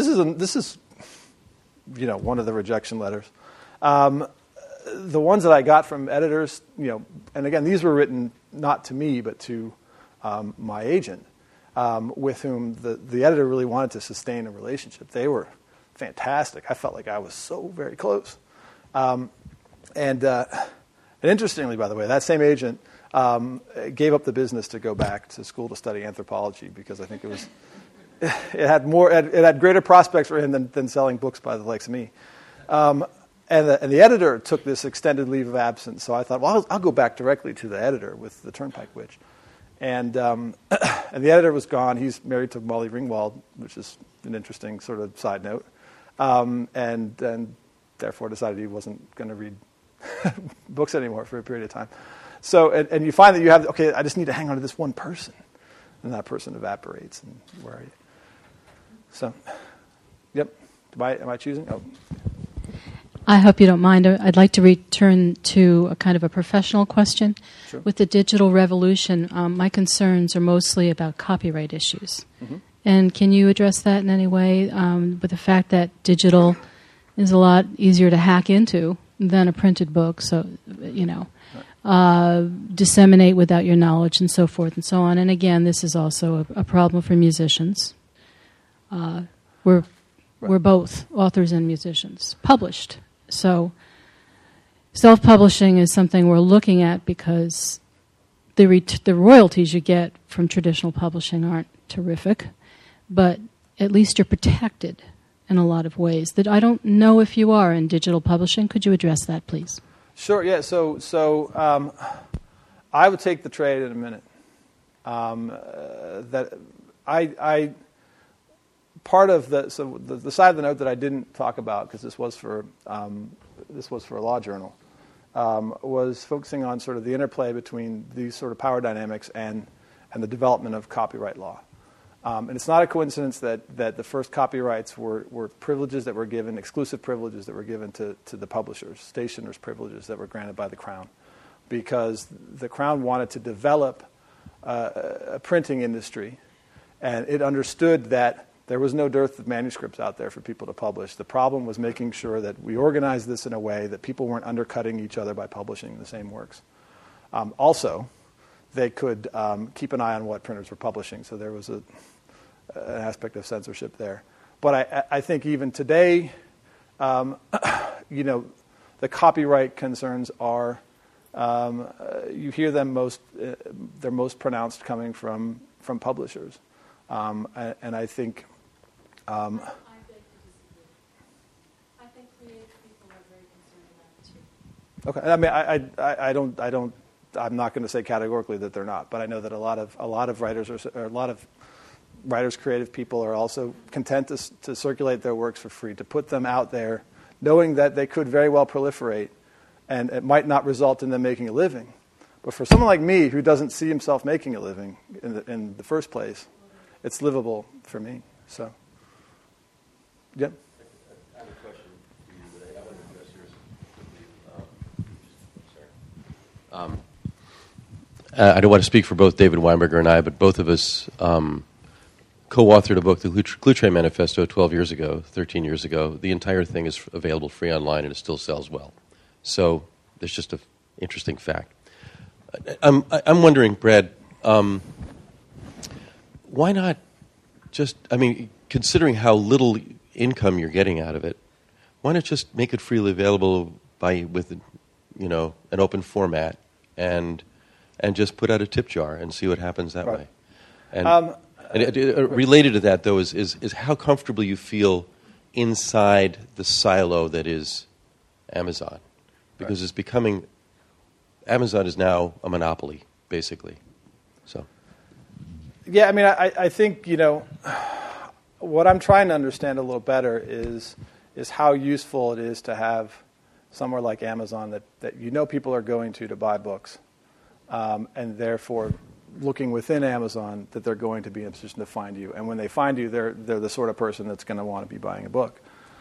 one of the rejection letters. The ones that I got from editors, and again, these were written not to me, but to my agent. With whom the editor really wanted to sustain a relationship. They were fantastic. I felt like I was so very close. And interestingly, by the way, that same agent gave up the business to go back to school to study anthropology because I think it had greater prospects for him than selling books by the likes of me. And the editor took this extended leave of absence. So I thought, well, I'll go back directly to the editor with the Turnpike Witch. And and the editor was gone. He's married to Molly Ringwald, which is an interesting sort of side note. And therefore decided he wasn't going to read books anymore for a period of time. So, and you find that you have, okay, I just need to hang on to this one person. And that person evaporates. And where are you? So, yep. Am I choosing? Oh. I hope you don't mind. I'd like to return to a kind of a professional question. Sure. With the digital revolution, my concerns are mostly about copyright issues. Mm-hmm. And can you address that in any way with the fact that digital is a lot easier to hack into than a printed book, so, disseminate without your knowledge and so forth and so on. And again, this is also a problem for musicians. We're both authors and musicians, published. So self-publishing is something we're looking at because the royalties you get from traditional publishing aren't terrific, but at least you're protected in a lot of ways that I don't know if you are in digital publishing. Could you address that, please? Sure, yeah. So I would take the trade in a minute. That I part of the side of the note that I didn't talk about, because this was for a law journal, was focusing on sort of the interplay between these sort of power dynamics and the development of copyright law. And it's not a coincidence that the first copyrights were privileges that were given, exclusive privileges that were given to the publishers, stationers' privileges that were granted by the Crown, because the Crown wanted to develop a printing industry, and it understood that there was no dearth of manuscripts out there for people to publish. The problem was making sure that we organized this in a way that people weren't undercutting each other by publishing the same works. Also, they could keep an eye on what printers were publishing, so there was an aspect of censorship there. But I think even today, the copyright concerns are, you hear them they're most pronounced coming from publishers. And I think I think creative people are very concerned about it too. Okay. I mean, I'm not going to say categorically that they're not, but I know that a lot of writers, creative people are also content to circulate their works for free, to put them out there, knowing that they could very well proliferate, and it might not result in them making a living. But for someone like me, who doesn't see himself making a living in the first place, it's livable for me. So, yep. I have a question for you, but I want to address yours. I don't want to speak for both David Weinberger and I, but both of us co-authored a book, the Clue Train Manifesto, 13 years ago. The entire thing is available free online, and it still sells well. So there's just an interesting fact. I'm wondering, Brad, why not just, considering how little income you're getting out of it, why not just make it freely available with an open format and just put out a tip jar and see what happens that way? And related to that, though, is how comfortable you feel inside the silo that is Amazon. Because it's becoming, Amazon is now a monopoly, basically. So. Yeah, I think, what I'm trying to understand a little better is how useful it is to have somewhere like Amazon that people are going to buy books, and therefore looking within Amazon that they're going to be in a position to find you. And when they find you, they're the sort of person that's going to want to be buying a book.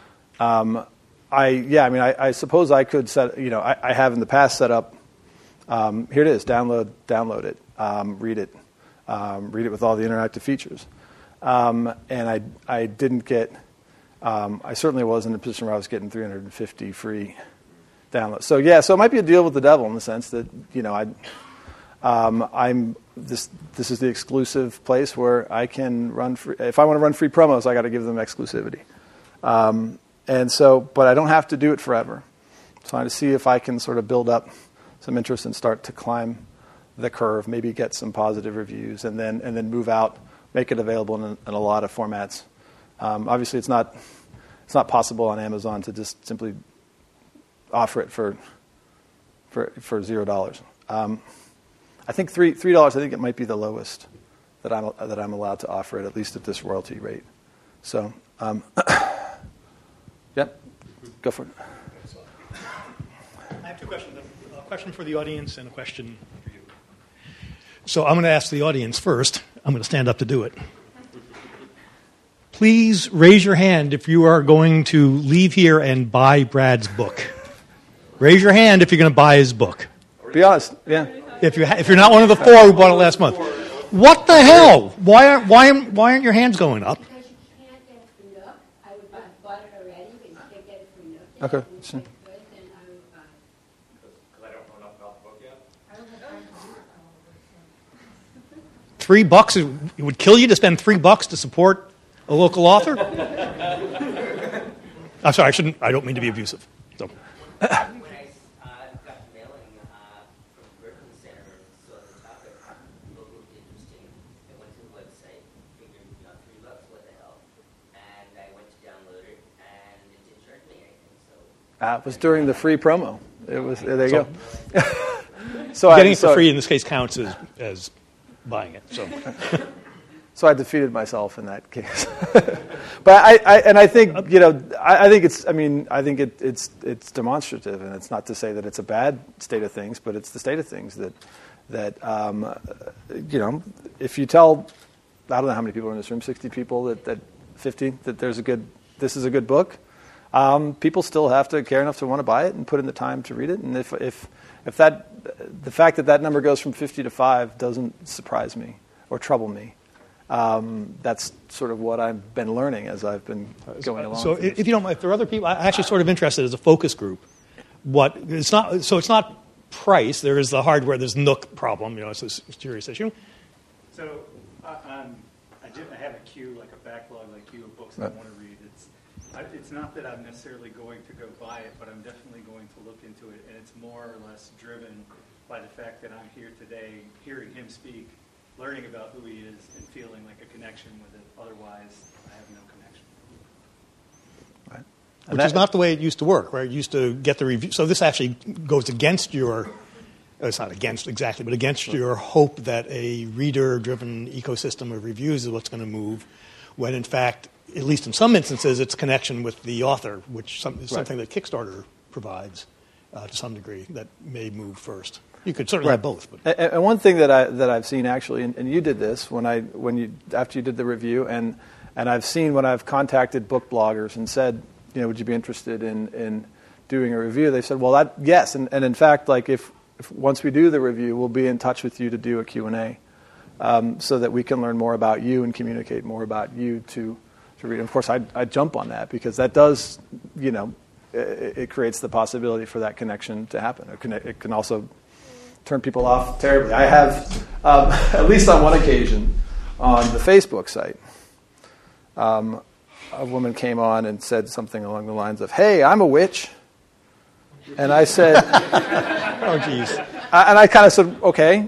I suppose I could set, I have in the past set up, here it is, download it, read it with all the interactive features. And I didn't get, I certainly wasn't in a position where I was getting 350 free downloads. So it might be a deal with the devil in the sense that, this is the exclusive place where I can run free. If I want to run free promos, I got to give them exclusivity. But I don't have to do it forever. So I'm trying to see if I can sort of build up some interest and start to climb the curve, maybe get some positive reviews, and then move out, make it available in a lot of formats. Obviously, it's not it's not possible on Amazon to just simply offer it for $0. I think $3. I think it might be the lowest that I'm allowed to offer it, at least at this royalty rate. So, yep, go for it. I have two questions. A question for the audience and a question for you. So I'm going to ask the audience first. I'm going to stand up to do it. Please raise your hand if you are going to leave here and buy Brad's book. Raise your hand if you're going to buy his book. Be honest, yeah. If you're not one of the 4 who bought it last month. What the hell? Why aren't your hands going up? Because you can't get it through Nook. I bought it already, but you can't get it through Nook. Okay. Sure. Because I don't know enough about the book yet? $3? It would kill you to spend $3 to support a local author? I'm sorry, I don't mean to be abusive. So. When I got the mailing from the Berkman Center, saw the topic, looked interesting. I went to the website, figured, $3, what the hell? And I went to download it, and it didn't charge me anything. So It was during the free promo. It was there. You go. Getting it for free in this case counts as buying it. So I defeated myself in that case. But I think it's demonstrative, and it's not to say that it's a bad state of things, but it's the state of things that if you tell, I don't know how many people are in this room, 60 people that 50 that this is a good book, people still have to care enough to want to buy it and put in the time to read it. And if the fact that number goes from 50 to 5 doesn't surprise me or trouble me. That's sort of what I've been learning as I've been going along. So if you don't mind, if there are other people, I'm actually sort of interested as a focus group. It's not price. There is the hardware. There's Nook problem. It's a serious issue. So I have a queue, like a backlog, like you, of books that I want to read. It's not that I'm necessarily going to go buy it, but I'm definitely going to look into it, and it's more or less driven by the fact that I'm here today, hearing him speak, learning about who he is, and feeling like a connection with it. Otherwise, I have no connection. Right. Which is not the way it used to work, right? It used to get the review. So this actually goes against your, it's not against exactly, but against your hope that a reader-driven ecosystem of reviews is what's going to move, when in fact, at least in some instances, it's connection with the author, which is something that Kickstarter provides to some degree that may move first. You could certainly have both. But. And one thing that I've seen actually, and you did this after you did the review, and I've seen when I've contacted book bloggers and said, would you be interested in doing a review? They said, well, yes, and in fact, like if once we do the review, we'll be in touch with you to do a Q&A, so that we can learn more about you and communicate more about you to read. And of course, I jump on that because that does, it creates the possibility for that connection to happen. It can also turn people off terribly. I have, at least on one occasion, on the Facebook site, a woman came on and said something along the lines of, "Hey, I'm a witch," and I said, "Oh, geez," and I kind of said, "Okay,"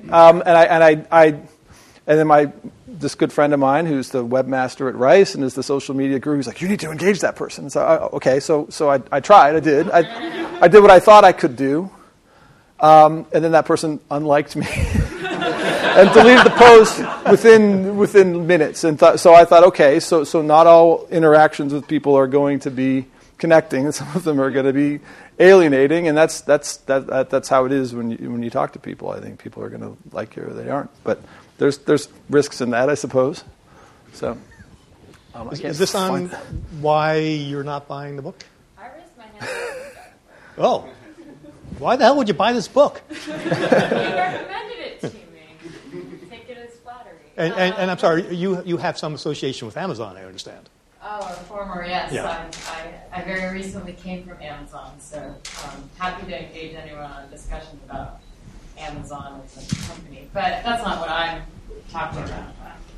and then this good friend of mine, who's the webmaster at Rice and is the social media guru, he's like, "You need to engage that person." So okay, so I tried, I did what I thought I could do. And then that person unliked me and deleted the post within minutes. And so I thought, okay, so not all interactions with people are going to be connecting, and some of them are going to be alienating. And that's how it is when you talk to people. I think people are going to like you or they aren't. But there's risks in that, I suppose. So is this on why you're not buying the book? I raised my hand. Oh. Why the hell would you buy this book? You recommended it to me. Take it as flattery. And I'm sorry, you have some association with Amazon, I understand. Oh, a former, yes. Yeah. I very recently came from Amazon, so happy to engage anyone on discussions about Amazon as a company. But that's not what I'm talking about.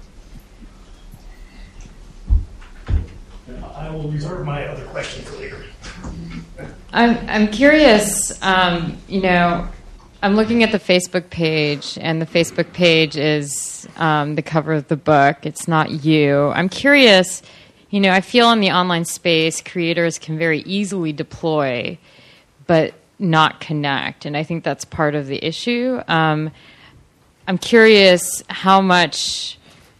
I will reserve my other question for later. I'm curious, I'm looking at the Facebook page, and the Facebook page is the cover of the book. It's not you. I'm curious, I feel in the online space, creators can very easily deploy, but not connect. And I think that's part of the issue. I'm curious how much,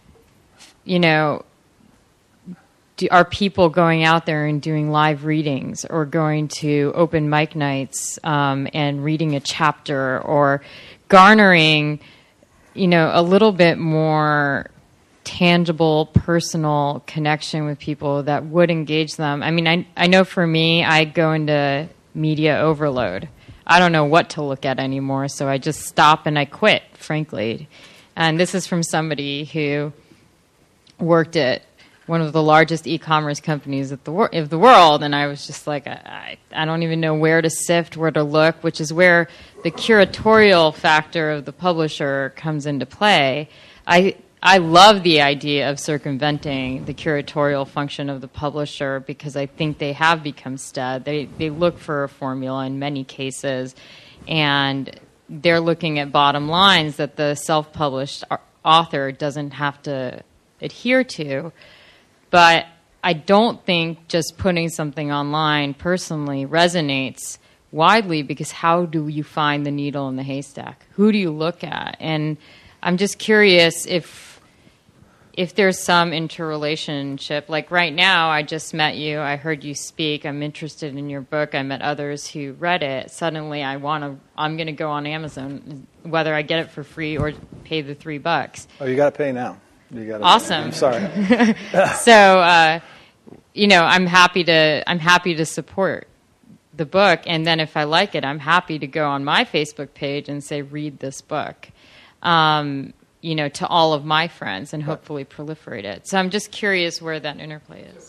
are people going out there and doing live readings or going to open mic nights and reading a chapter or garnering, a little bit more tangible, personal connection with people that would engage them. I mean, I know for me, I go into media overload. I don't know what to look at anymore, so I just stop and I quit, frankly. And this is from somebody who worked at one of the largest e-commerce companies of the world, and I was just like, I don't even know where to sift, where to look, which is where the curatorial factor of the publisher comes into play. I love the idea of circumventing the curatorial function of the publisher because I think they have become stead. They look for a formula in many cases, and they're looking at bottom lines that the self-published author doesn't have to adhere to. But I don't think just putting something online personally resonates widely because how do you find the needle in the haystack? Who do you look at? And I'm just curious if there's some interrelationship. Like right now, I just met you. I heard you speak. I'm interested in your book. I met others who read it. Suddenly, I'm going to go on Amazon, whether I get it for free or pay the $3. Oh, you got to pay now. Awesome. I'm sorry. So, I'm happy to support the book, and then if I like it, I'm happy to go on my Facebook page and say, read this book, to all of my friends and hopefully proliferate it. So I'm just curious where that interplay is.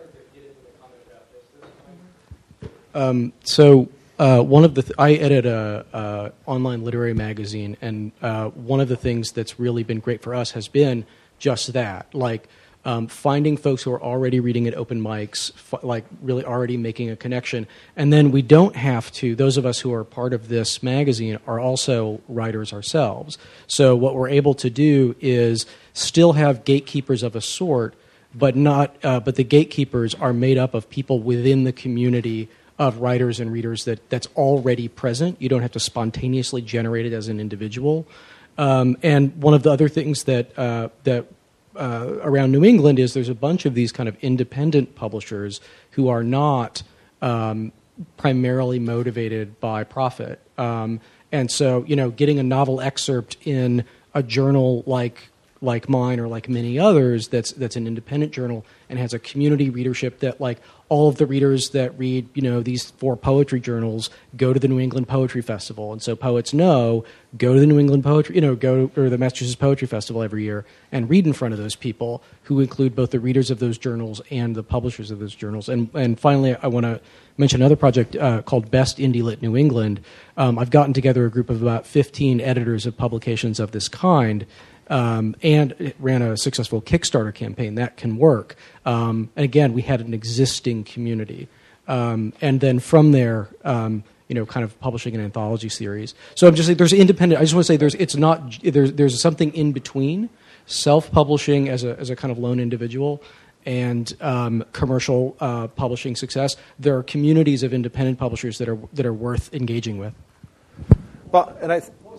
One of the I edit a online literary magazine, and one of the things that's really been great for us has been just that, like finding folks who are already reading at open mics, like really already making a connection, and then we don't have to. Those of us who are part of this magazine are also writers ourselves. So what we're able to do is still have gatekeepers of a sort, but not. But the gatekeepers are made up of people within the community of writers and readers that's already present. You don't have to spontaneously generate it as an individual. And one of the other things that around New England is there's a bunch of these kind of independent publishers who are not primarily motivated by profit. And so, getting a novel excerpt in a journal like mine or like many others that's an independent journal and has a community readership that like all of the readers that read these 4 poetry journals go to the New England Poetry Festival, and so poets go to the New England Poetry or the Massachusetts Poetry Festival every year and read in front of those people who include both the readers of those journals and the publishers of those journals. And finally, I want to mention another project called Best Indie Lit New England. I've gotten together a group of about 15 editors of publications of this kind. And it ran a successful Kickstarter campaign. That can work. And again, we had an existing community. And then from there, kind of publishing an anthology series. So I'm just saying there's independent. I just want to say there's something in between self-publishing as a kind of lone individual and commercial publishing success. There are communities of independent publishers that are worth engaging with. Well, and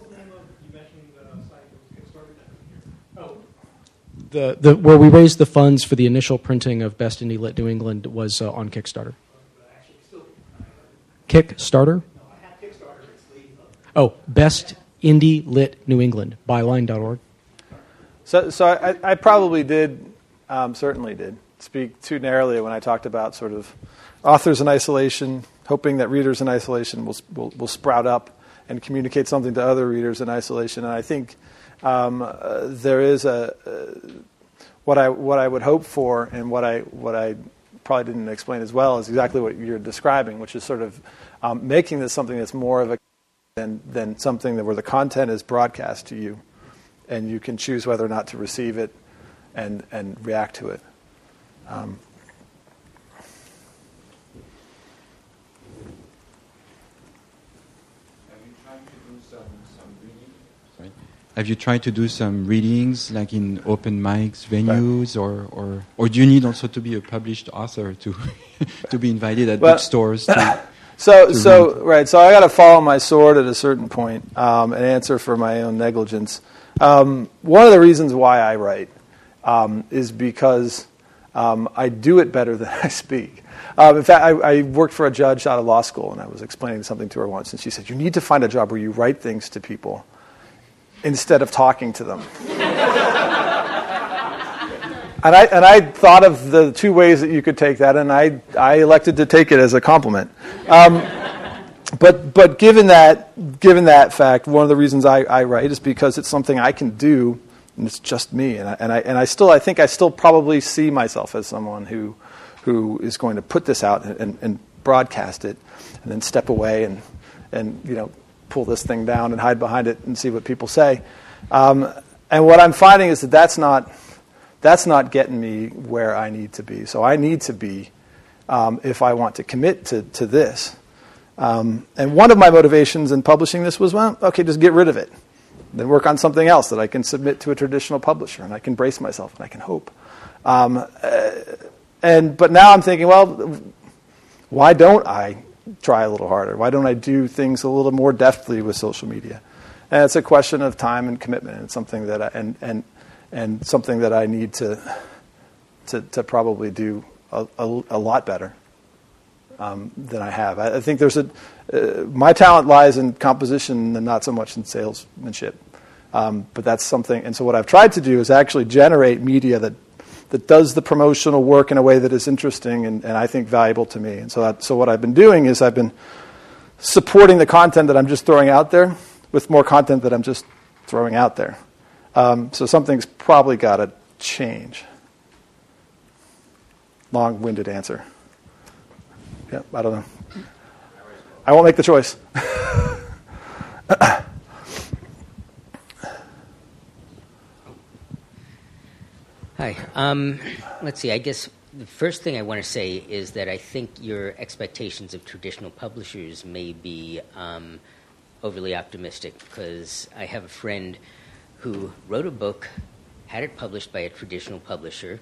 where we raised the funds for the initial printing of Best Indie Lit New England was on Kickstarter. Kickstarter? Oh, Best Indie Lit New England, byline.org. So I probably did, certainly did, speak too narrowly when I talked about sort of authors in isolation, hoping that readers in isolation will sprout up and communicate something to other readers in isolation. And I think there is what I would hope for, and what I probably didn't explain as well is exactly what you're describing, which is sort of making this something that's more of a than something where the content is broadcast to you, and you can choose whether or not to receive it and react to it. Have you tried to do some readings, like in open mics, venues, or do you need also to be a published author to to be invited at bookstores? So I got to follow my sword at a certain point and answer for my own negligence. One of the reasons why I write is because I do it better than I speak. In fact, I worked for a judge out of law school, and I was explaining something to her once, and she said, "You need to find a job where you write things to people instead of talking to them." And I thought of the two ways that you could take that, and I elected to take it as a compliment. But given that fact, one of the reasons I write is because it's something I can do, and it's just me. And I think I still probably see myself as someone who is going to put this out and broadcast it, and then step away and pull this thing down and hide behind it and see what people say. And what I'm finding is that that's not getting me where I need to be. So I need to be, if I want to commit to this. And one of my motivations in publishing this was, just get rid of it. Then work on something else that I can submit to a traditional publisher, and I can brace myself, and I can hope. But now I'm thinking, why don't I try a little harder? Why don't I do things a little more deftly with social media? And it's a question of time and commitment, and it's something that and something that I need to probably do a lot better than I have. I think there's my talent lies in composition and not so much in salesmanship. But that's something, and so what I've tried to do is actually generate media that does the promotional work in a way that is interesting and I think valuable to me. And so what I've been doing is I've been supporting the content that I'm just throwing out there with more content that I'm just throwing out there. So something's probably got to change. Long-winded answer. Yeah, I don't know. I won't make the choice. Hi. Let's see. I guess the first thing I want to say is that I think your expectations of traditional publishers may be overly optimistic, because I have a friend who wrote a book, had it published by a traditional publisher.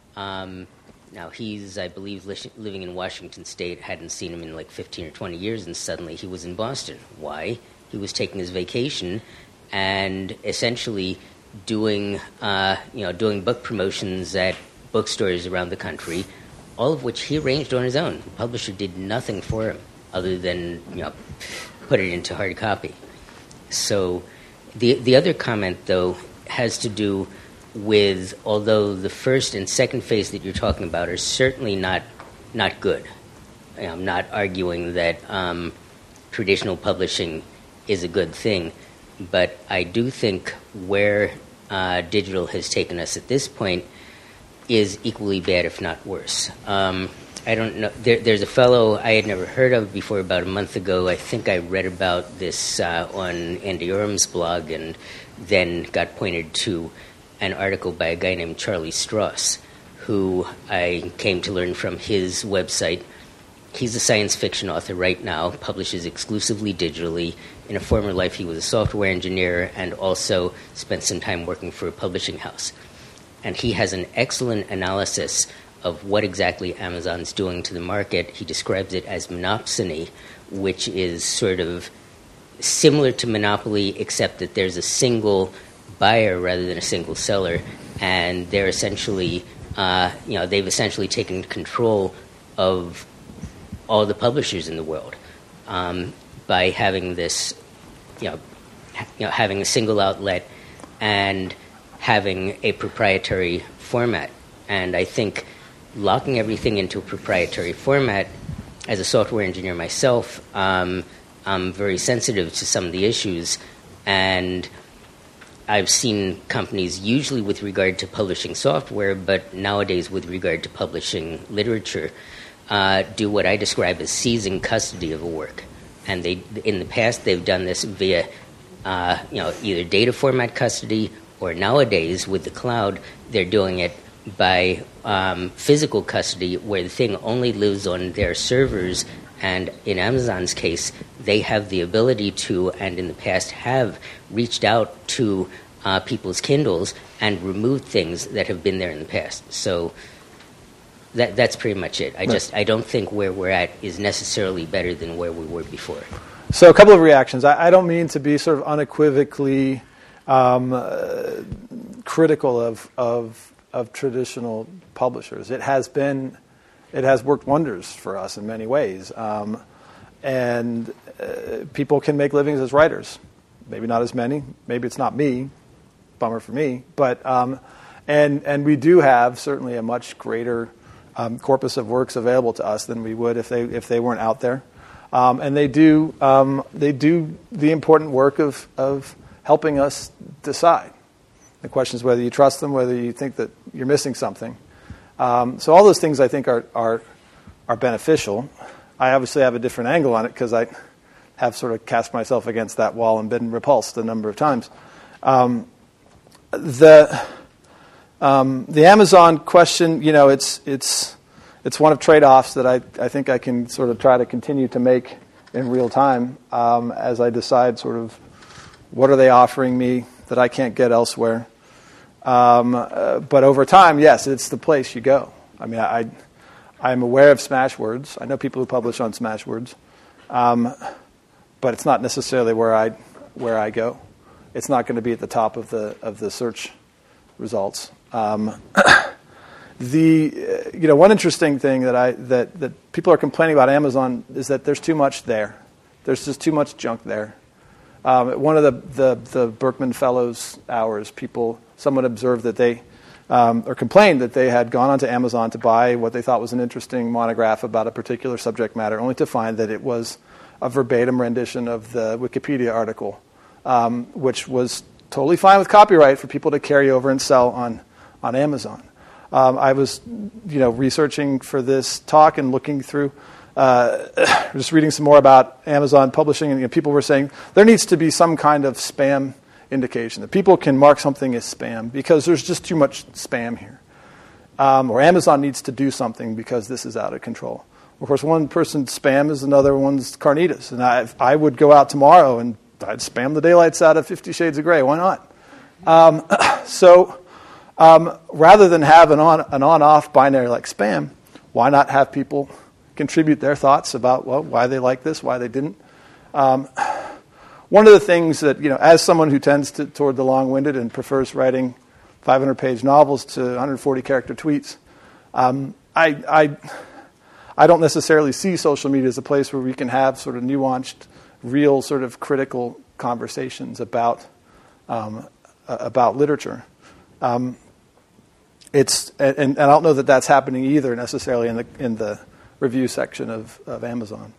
Now he's, I believe, living in Washington State, hadn't seen him in like 15 or 20 years, and suddenly he was in Boston. Why? He was taking his vacation and essentially doing book promotions at bookstores around the country, all of which he arranged on his own. The publisher did nothing for him other than put it into hard copy. So the other comment, though, has to do with, although the first and second phase that you're talking about are certainly not good. I'm not arguing that traditional publishing is a good thing, but I do think where digital has taken us at this point is equally bad, if not worse. I don't know. There's a fellow I had never heard of before about a month ago. I think I read about this on Andy Urum's blog, and then got pointed to an article by a guy named Charlie Strauss, who I came to learn from his website. He's a science fiction author right now, publishes exclusively digitally. In a former life, he was a software engineer and also spent some time working for a publishing house. And he has an excellent analysis of what exactly Amazon's doing to the market. He describes it as monopsony, which is sort of similar to monopoly, except that there's a single buyer rather than a single seller, and they're essentially, they've essentially taken control of all the publishers in the world by having this, having a single outlet and having a proprietary format. And I think locking everything into a proprietary format, as a software engineer myself, I'm very sensitive to some of the issues, and I've seen companies, usually with regard to publishing software, but nowadays with regard to publishing literature, do what I describe as seizing custody of a work. And in the past, they've done this via, either data format custody, or nowadays with the cloud, they're doing it by physical custody, where the thing only lives on their servers And in Amazon's case, they have the ability to, and in the past have, reached out to people's Kindles and removed things that have been there in the past. So that's pretty much it. I don't think where we're at is necessarily better than where we were before. So a couple of reactions. I don't mean to be sort of unequivocally critical of traditional publishers. It has worked wonders for us in many ways, and people can make livings as writers. Maybe not as many. Maybe it's not me. Bummer for me. But and we do have certainly a much greater corpus of works available to us than we would if they weren't out there. And they do the important work of helping us decide. The question is whether you trust them, whether you think that you're missing something. So all those things I think are beneficial. I obviously have a different angle on it because I have sort of cast myself against that wall and been repulsed a number of times. The Amazon question, it's one of trade-offs that I think I can sort of try to continue to make in real time as I decide sort of what are they offering me that I can't get elsewhere. But over time, yes, it's the place you go. I mean, I'm aware of Smashwords. I know people who publish on Smashwords, but it's not necessarily where I go. It's not going to be at the top of the search results. One interesting thing that people are complaining about Amazon is that there's too much there. There's just too much junk there. One of the Berkman Fellows hours, someone observed that they or complained that they had gone onto Amazon to buy what they thought was an interesting monograph about a particular subject matter, only to find that it was a verbatim rendition of the Wikipedia article, which was totally fine with copyright for people to carry over and sell on Amazon. I was, researching for this talk and looking through, just reading some more about Amazon publishing, and people were saying there needs to be some kind of spam indication that people can mark something as spam because there's just too much spam here, or Amazon needs to do something because this is out of control. Of course, one person's spam is another one's carnitas, and I would go out tomorrow and I'd spam the daylights out of 50 Shades of Grey. Why not? So rather than have an on-off binary like spam, why not have people contribute their thoughts about why they like this, why they didn't? One of the things that, as someone who tends toward the long-winded and prefers writing 500-page novels to 140-character tweets, I don't necessarily see social media as a place where we can have sort of nuanced, real sort of critical conversations about literature. And I don't know that that's happening either necessarily in the review section of Amazon.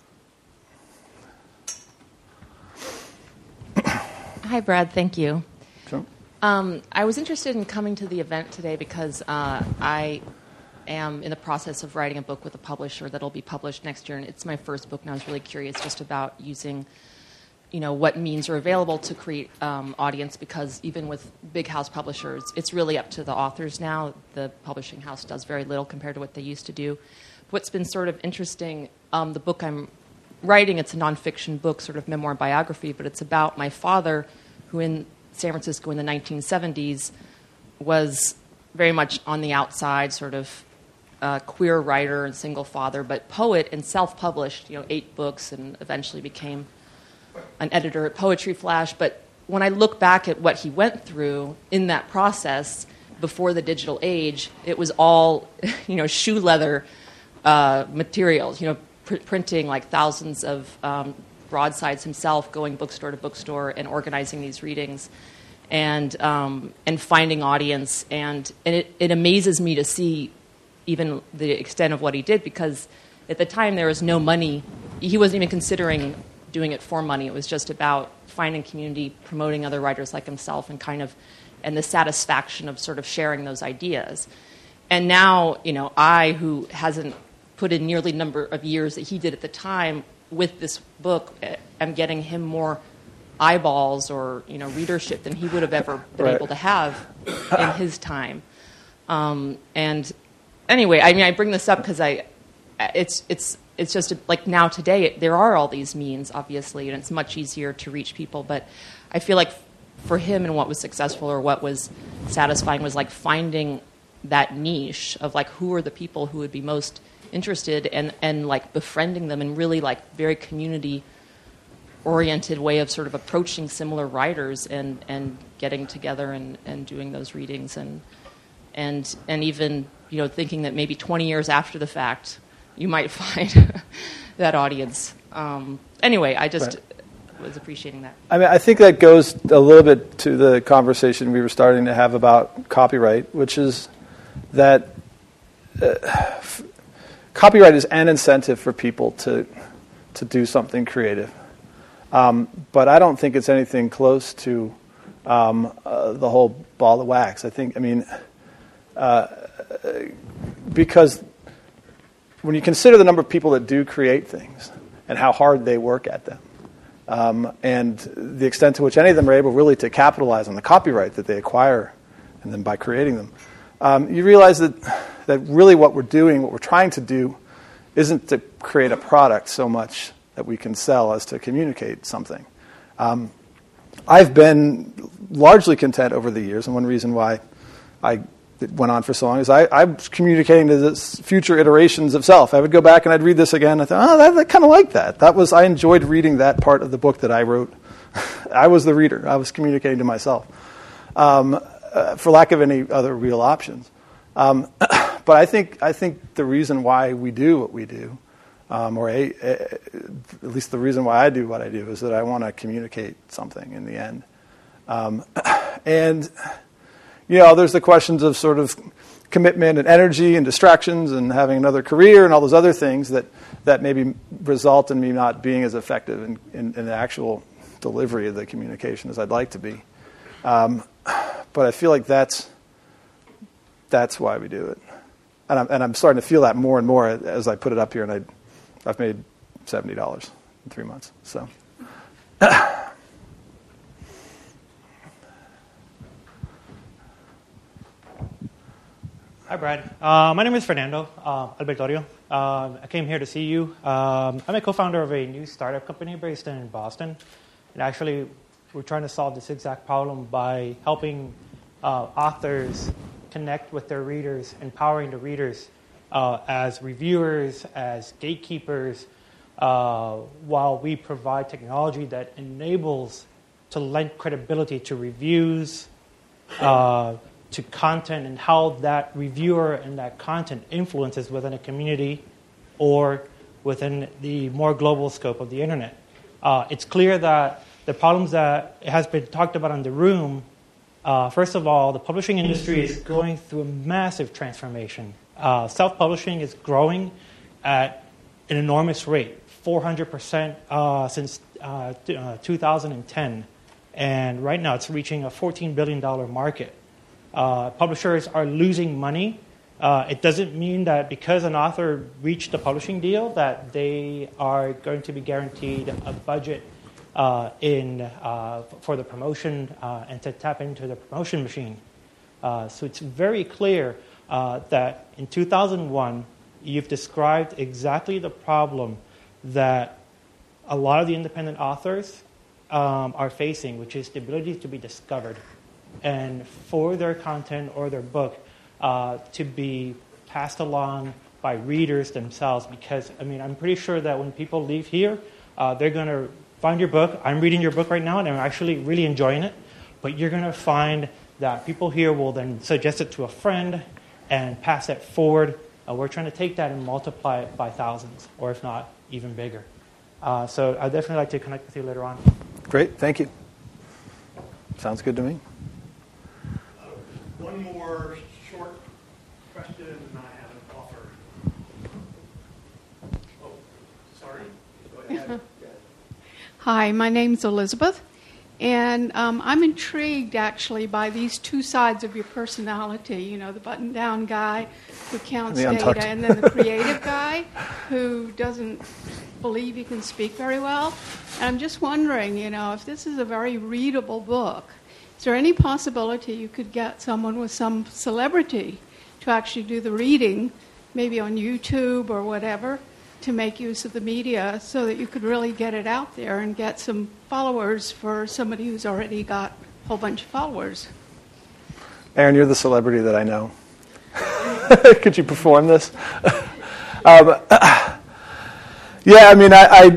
Hi, Brad. Thank you. Sure. I was interested in coming to the event today because I am in the process of writing a book with a publisher that will be published next year, and it's my first book, and I was really curious just about using, what means are available to create audience, because even with big house publishers, it's really up to the authors now. The publishing house does very little compared to what they used to do. What's been sort of interesting, the book I'm writing, it's a nonfiction book, sort of memoir biography, but it's about my father, who in San Francisco in the 1970s was very much on the outside, sort of queer writer and single father, but poet and self-published, 8 books, and eventually became an editor at Poetry Flash. But when I look back at what he went through in that process before the digital age, it was all, shoe leather materials, printing like thousands of broadsides himself, going bookstore to bookstore and organizing these readings, and finding audience. And it amazes me to see even the extent of what he did, because at the time there was no money. He wasn't even considering doing it for money. It was just about finding community, promoting other writers like himself, and the satisfaction of sort of sharing those ideas. And now, I, who hasn't put in nearly number of years that he did at the time with this book, am getting him more eyeballs or readership than he would have ever been able to have in his time. And anyway, I bring this up because I it's just like now today there are all these means, obviously, and it's much easier to reach people. But I feel like for him and what was successful or what was satisfying was like finding that niche of like who are the people who would be most interested and like befriending them and really like very community oriented way of sort of approaching similar writers and getting together and doing those readings and even, you know, thinking that maybe 20 years after the fact you might find that audience. Anyway, I just was appreciating that. I mean, I think that goes a little bit to the conversation we were starting to have about copyright, which is that copyright is an incentive for people to do something creative. But I don't think it's anything close to the whole ball of wax. Because when you consider the number of people that do create things and how hard they work at them, and the extent to which any of them are able really to capitalize on the copyright that they acquire and then by creating them, you realize that really what we're trying to do isn't to create a product so much that we can sell as to communicate something. I've been largely content over the years, and one reason why it went on for so long is I was communicating to this future iterations of self. I would go back and I'd read this again. I thought, I kind of like that. I enjoyed reading that part of the book that I wrote. I was the reader. I was communicating to myself, for lack of any other real options. But I think the reason why we do what we do, or at least the reason why I do what I do, is that I want to communicate something in the end. And you know, there's the questions of sort of commitment and energy and distractions and having another career and all those other things that maybe result in me not being as effective in the actual delivery of the communication as I'd like to be. But I feel like that's why we do it. And I'm starting to feel that more and more as I put it up here, and I've made $70 in 3 months. So. Hi, Brad. My name is Fernando Albertorio. I came here to see you. I'm a co-founder of a new startup company based in Boston. And actually, we're trying to solve this exact problem by helping authors connect with their readers, empowering the readers as reviewers, as gatekeepers, while we provide technology that enables to lend credibility to reviews, to content, and how that reviewer and that content influences within a community or within the more global scope of the internet. It's clear that the problems that has been talked about in the room, first of all, the publishing industry is going through a massive transformation. Self-publishing is growing at an enormous rate, 400% since 2010. And right now it's reaching a $14 billion market. Publishers are losing money. It doesn't mean that because an author reached a publishing deal that they are going to be guaranteed a budget for the promotion and to tap into the promotion machine. So it's very clear that in 2001, you've described exactly the problem that a lot of the independent authors are facing, which is the ability to be discovered and for their content or their book to be passed along by readers themselves. Because, I mean, I'm pretty sure that when people leave here, they're going to find your book. I'm reading your book right now, and I'm actually really enjoying it. But you're going to find that people here will then suggest it to a friend and pass it forward. We're trying to take that and multiply it by thousands, or if not, even bigger. So I'd definitely like to connect with you later on. Great, thank you. Sounds good to me. One more short question, and I have an offer. Oh, sorry. Go ahead. Hi, my name's Elizabeth, and I'm intrigued actually by these two sides of your personality. You know, the button-down guy who counts data, and then the creative guy who doesn't believe he can speak very well. And I'm just wondering, you know, if this is a very readable book, is there any possibility you could get someone with some celebrity to actually do the reading maybe on YouTube or whatever, to make use of the media so that you could really get it out there and get some followers for somebody who's already got a whole bunch of followers. Aaron, you're the celebrity that I know. Could you perform this? Yeah, I mean,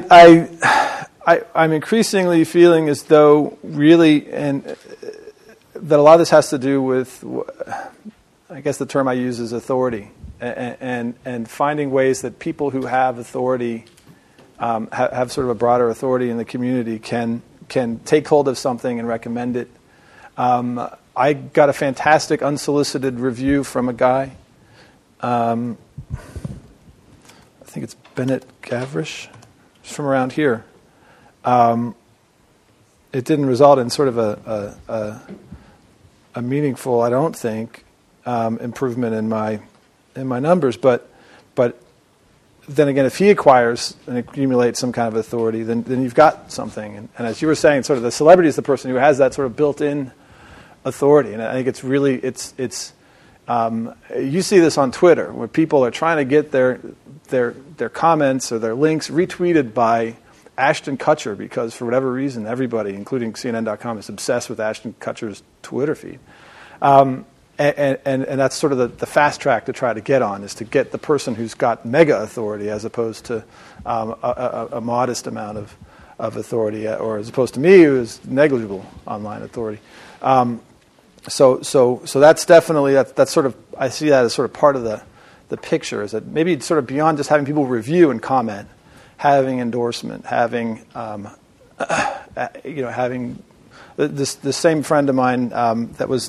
I'm increasingly feeling as though really, and that a lot of this has to do with, I guess the term I use is authority, and finding ways that people who have authority, have sort of a broader authority in the community, can take hold of something and recommend it. I got a fantastic unsolicited review from a guy. I think it's Bennett Gavrish. He's from around here. It didn't result in sort of a meaningful, I don't think, improvement in my numbers. But then again, if he acquires and accumulates some kind of authority, then you've got something. And as you were saying, sort of the celebrity is the person who has that sort of built-in authority. And I think it's really you see this on Twitter, where people are trying to get their comments or their links retweeted by Ashton Kutcher, because for whatever reason, everybody, including CNN.com, is obsessed with Ashton Kutcher's Twitter feed. And that's sort of the fast track to try to get on, is to get the person who's got mega authority as opposed to a modest amount of authority, or as opposed to me, who is negligible online authority. So that's definitely, that's sort of, I see that as sort of part of the picture, is that maybe it's sort of beyond just having people review and comment, having endorsement, having having the same friend of mine that was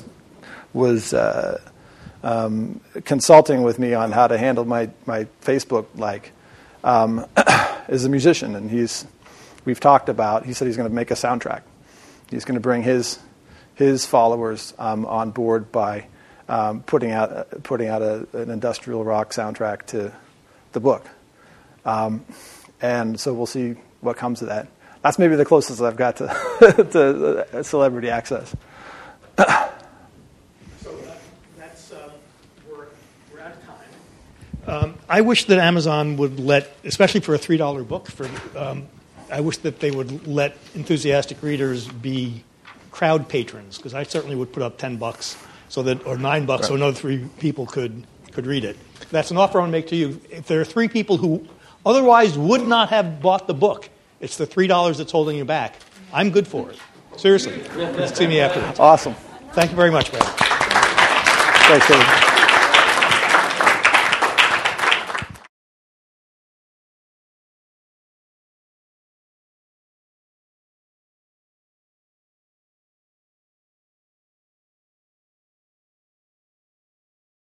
consulting with me on how to handle my Facebook is a musician, and he said he's going to make a soundtrack. He's going to bring his followers on board by putting out an industrial rock soundtrack to the book. And so we'll see what comes of that. That's maybe the closest I've got to celebrity access. So that's we're out of time. I wish that Amazon would let, especially for a $3 book, I wish that they would let enthusiastic readers be crowd patrons, because I certainly would put up $10 or $9, right, so another 3 people could read it. That's an offer I want to make to you. If there are 3 people who otherwise would not have bought the book, it's the $3 that's holding you back. I'm good for it. Seriously. See me afterwards. Awesome. Thank you very much, Brad. Thanks, David.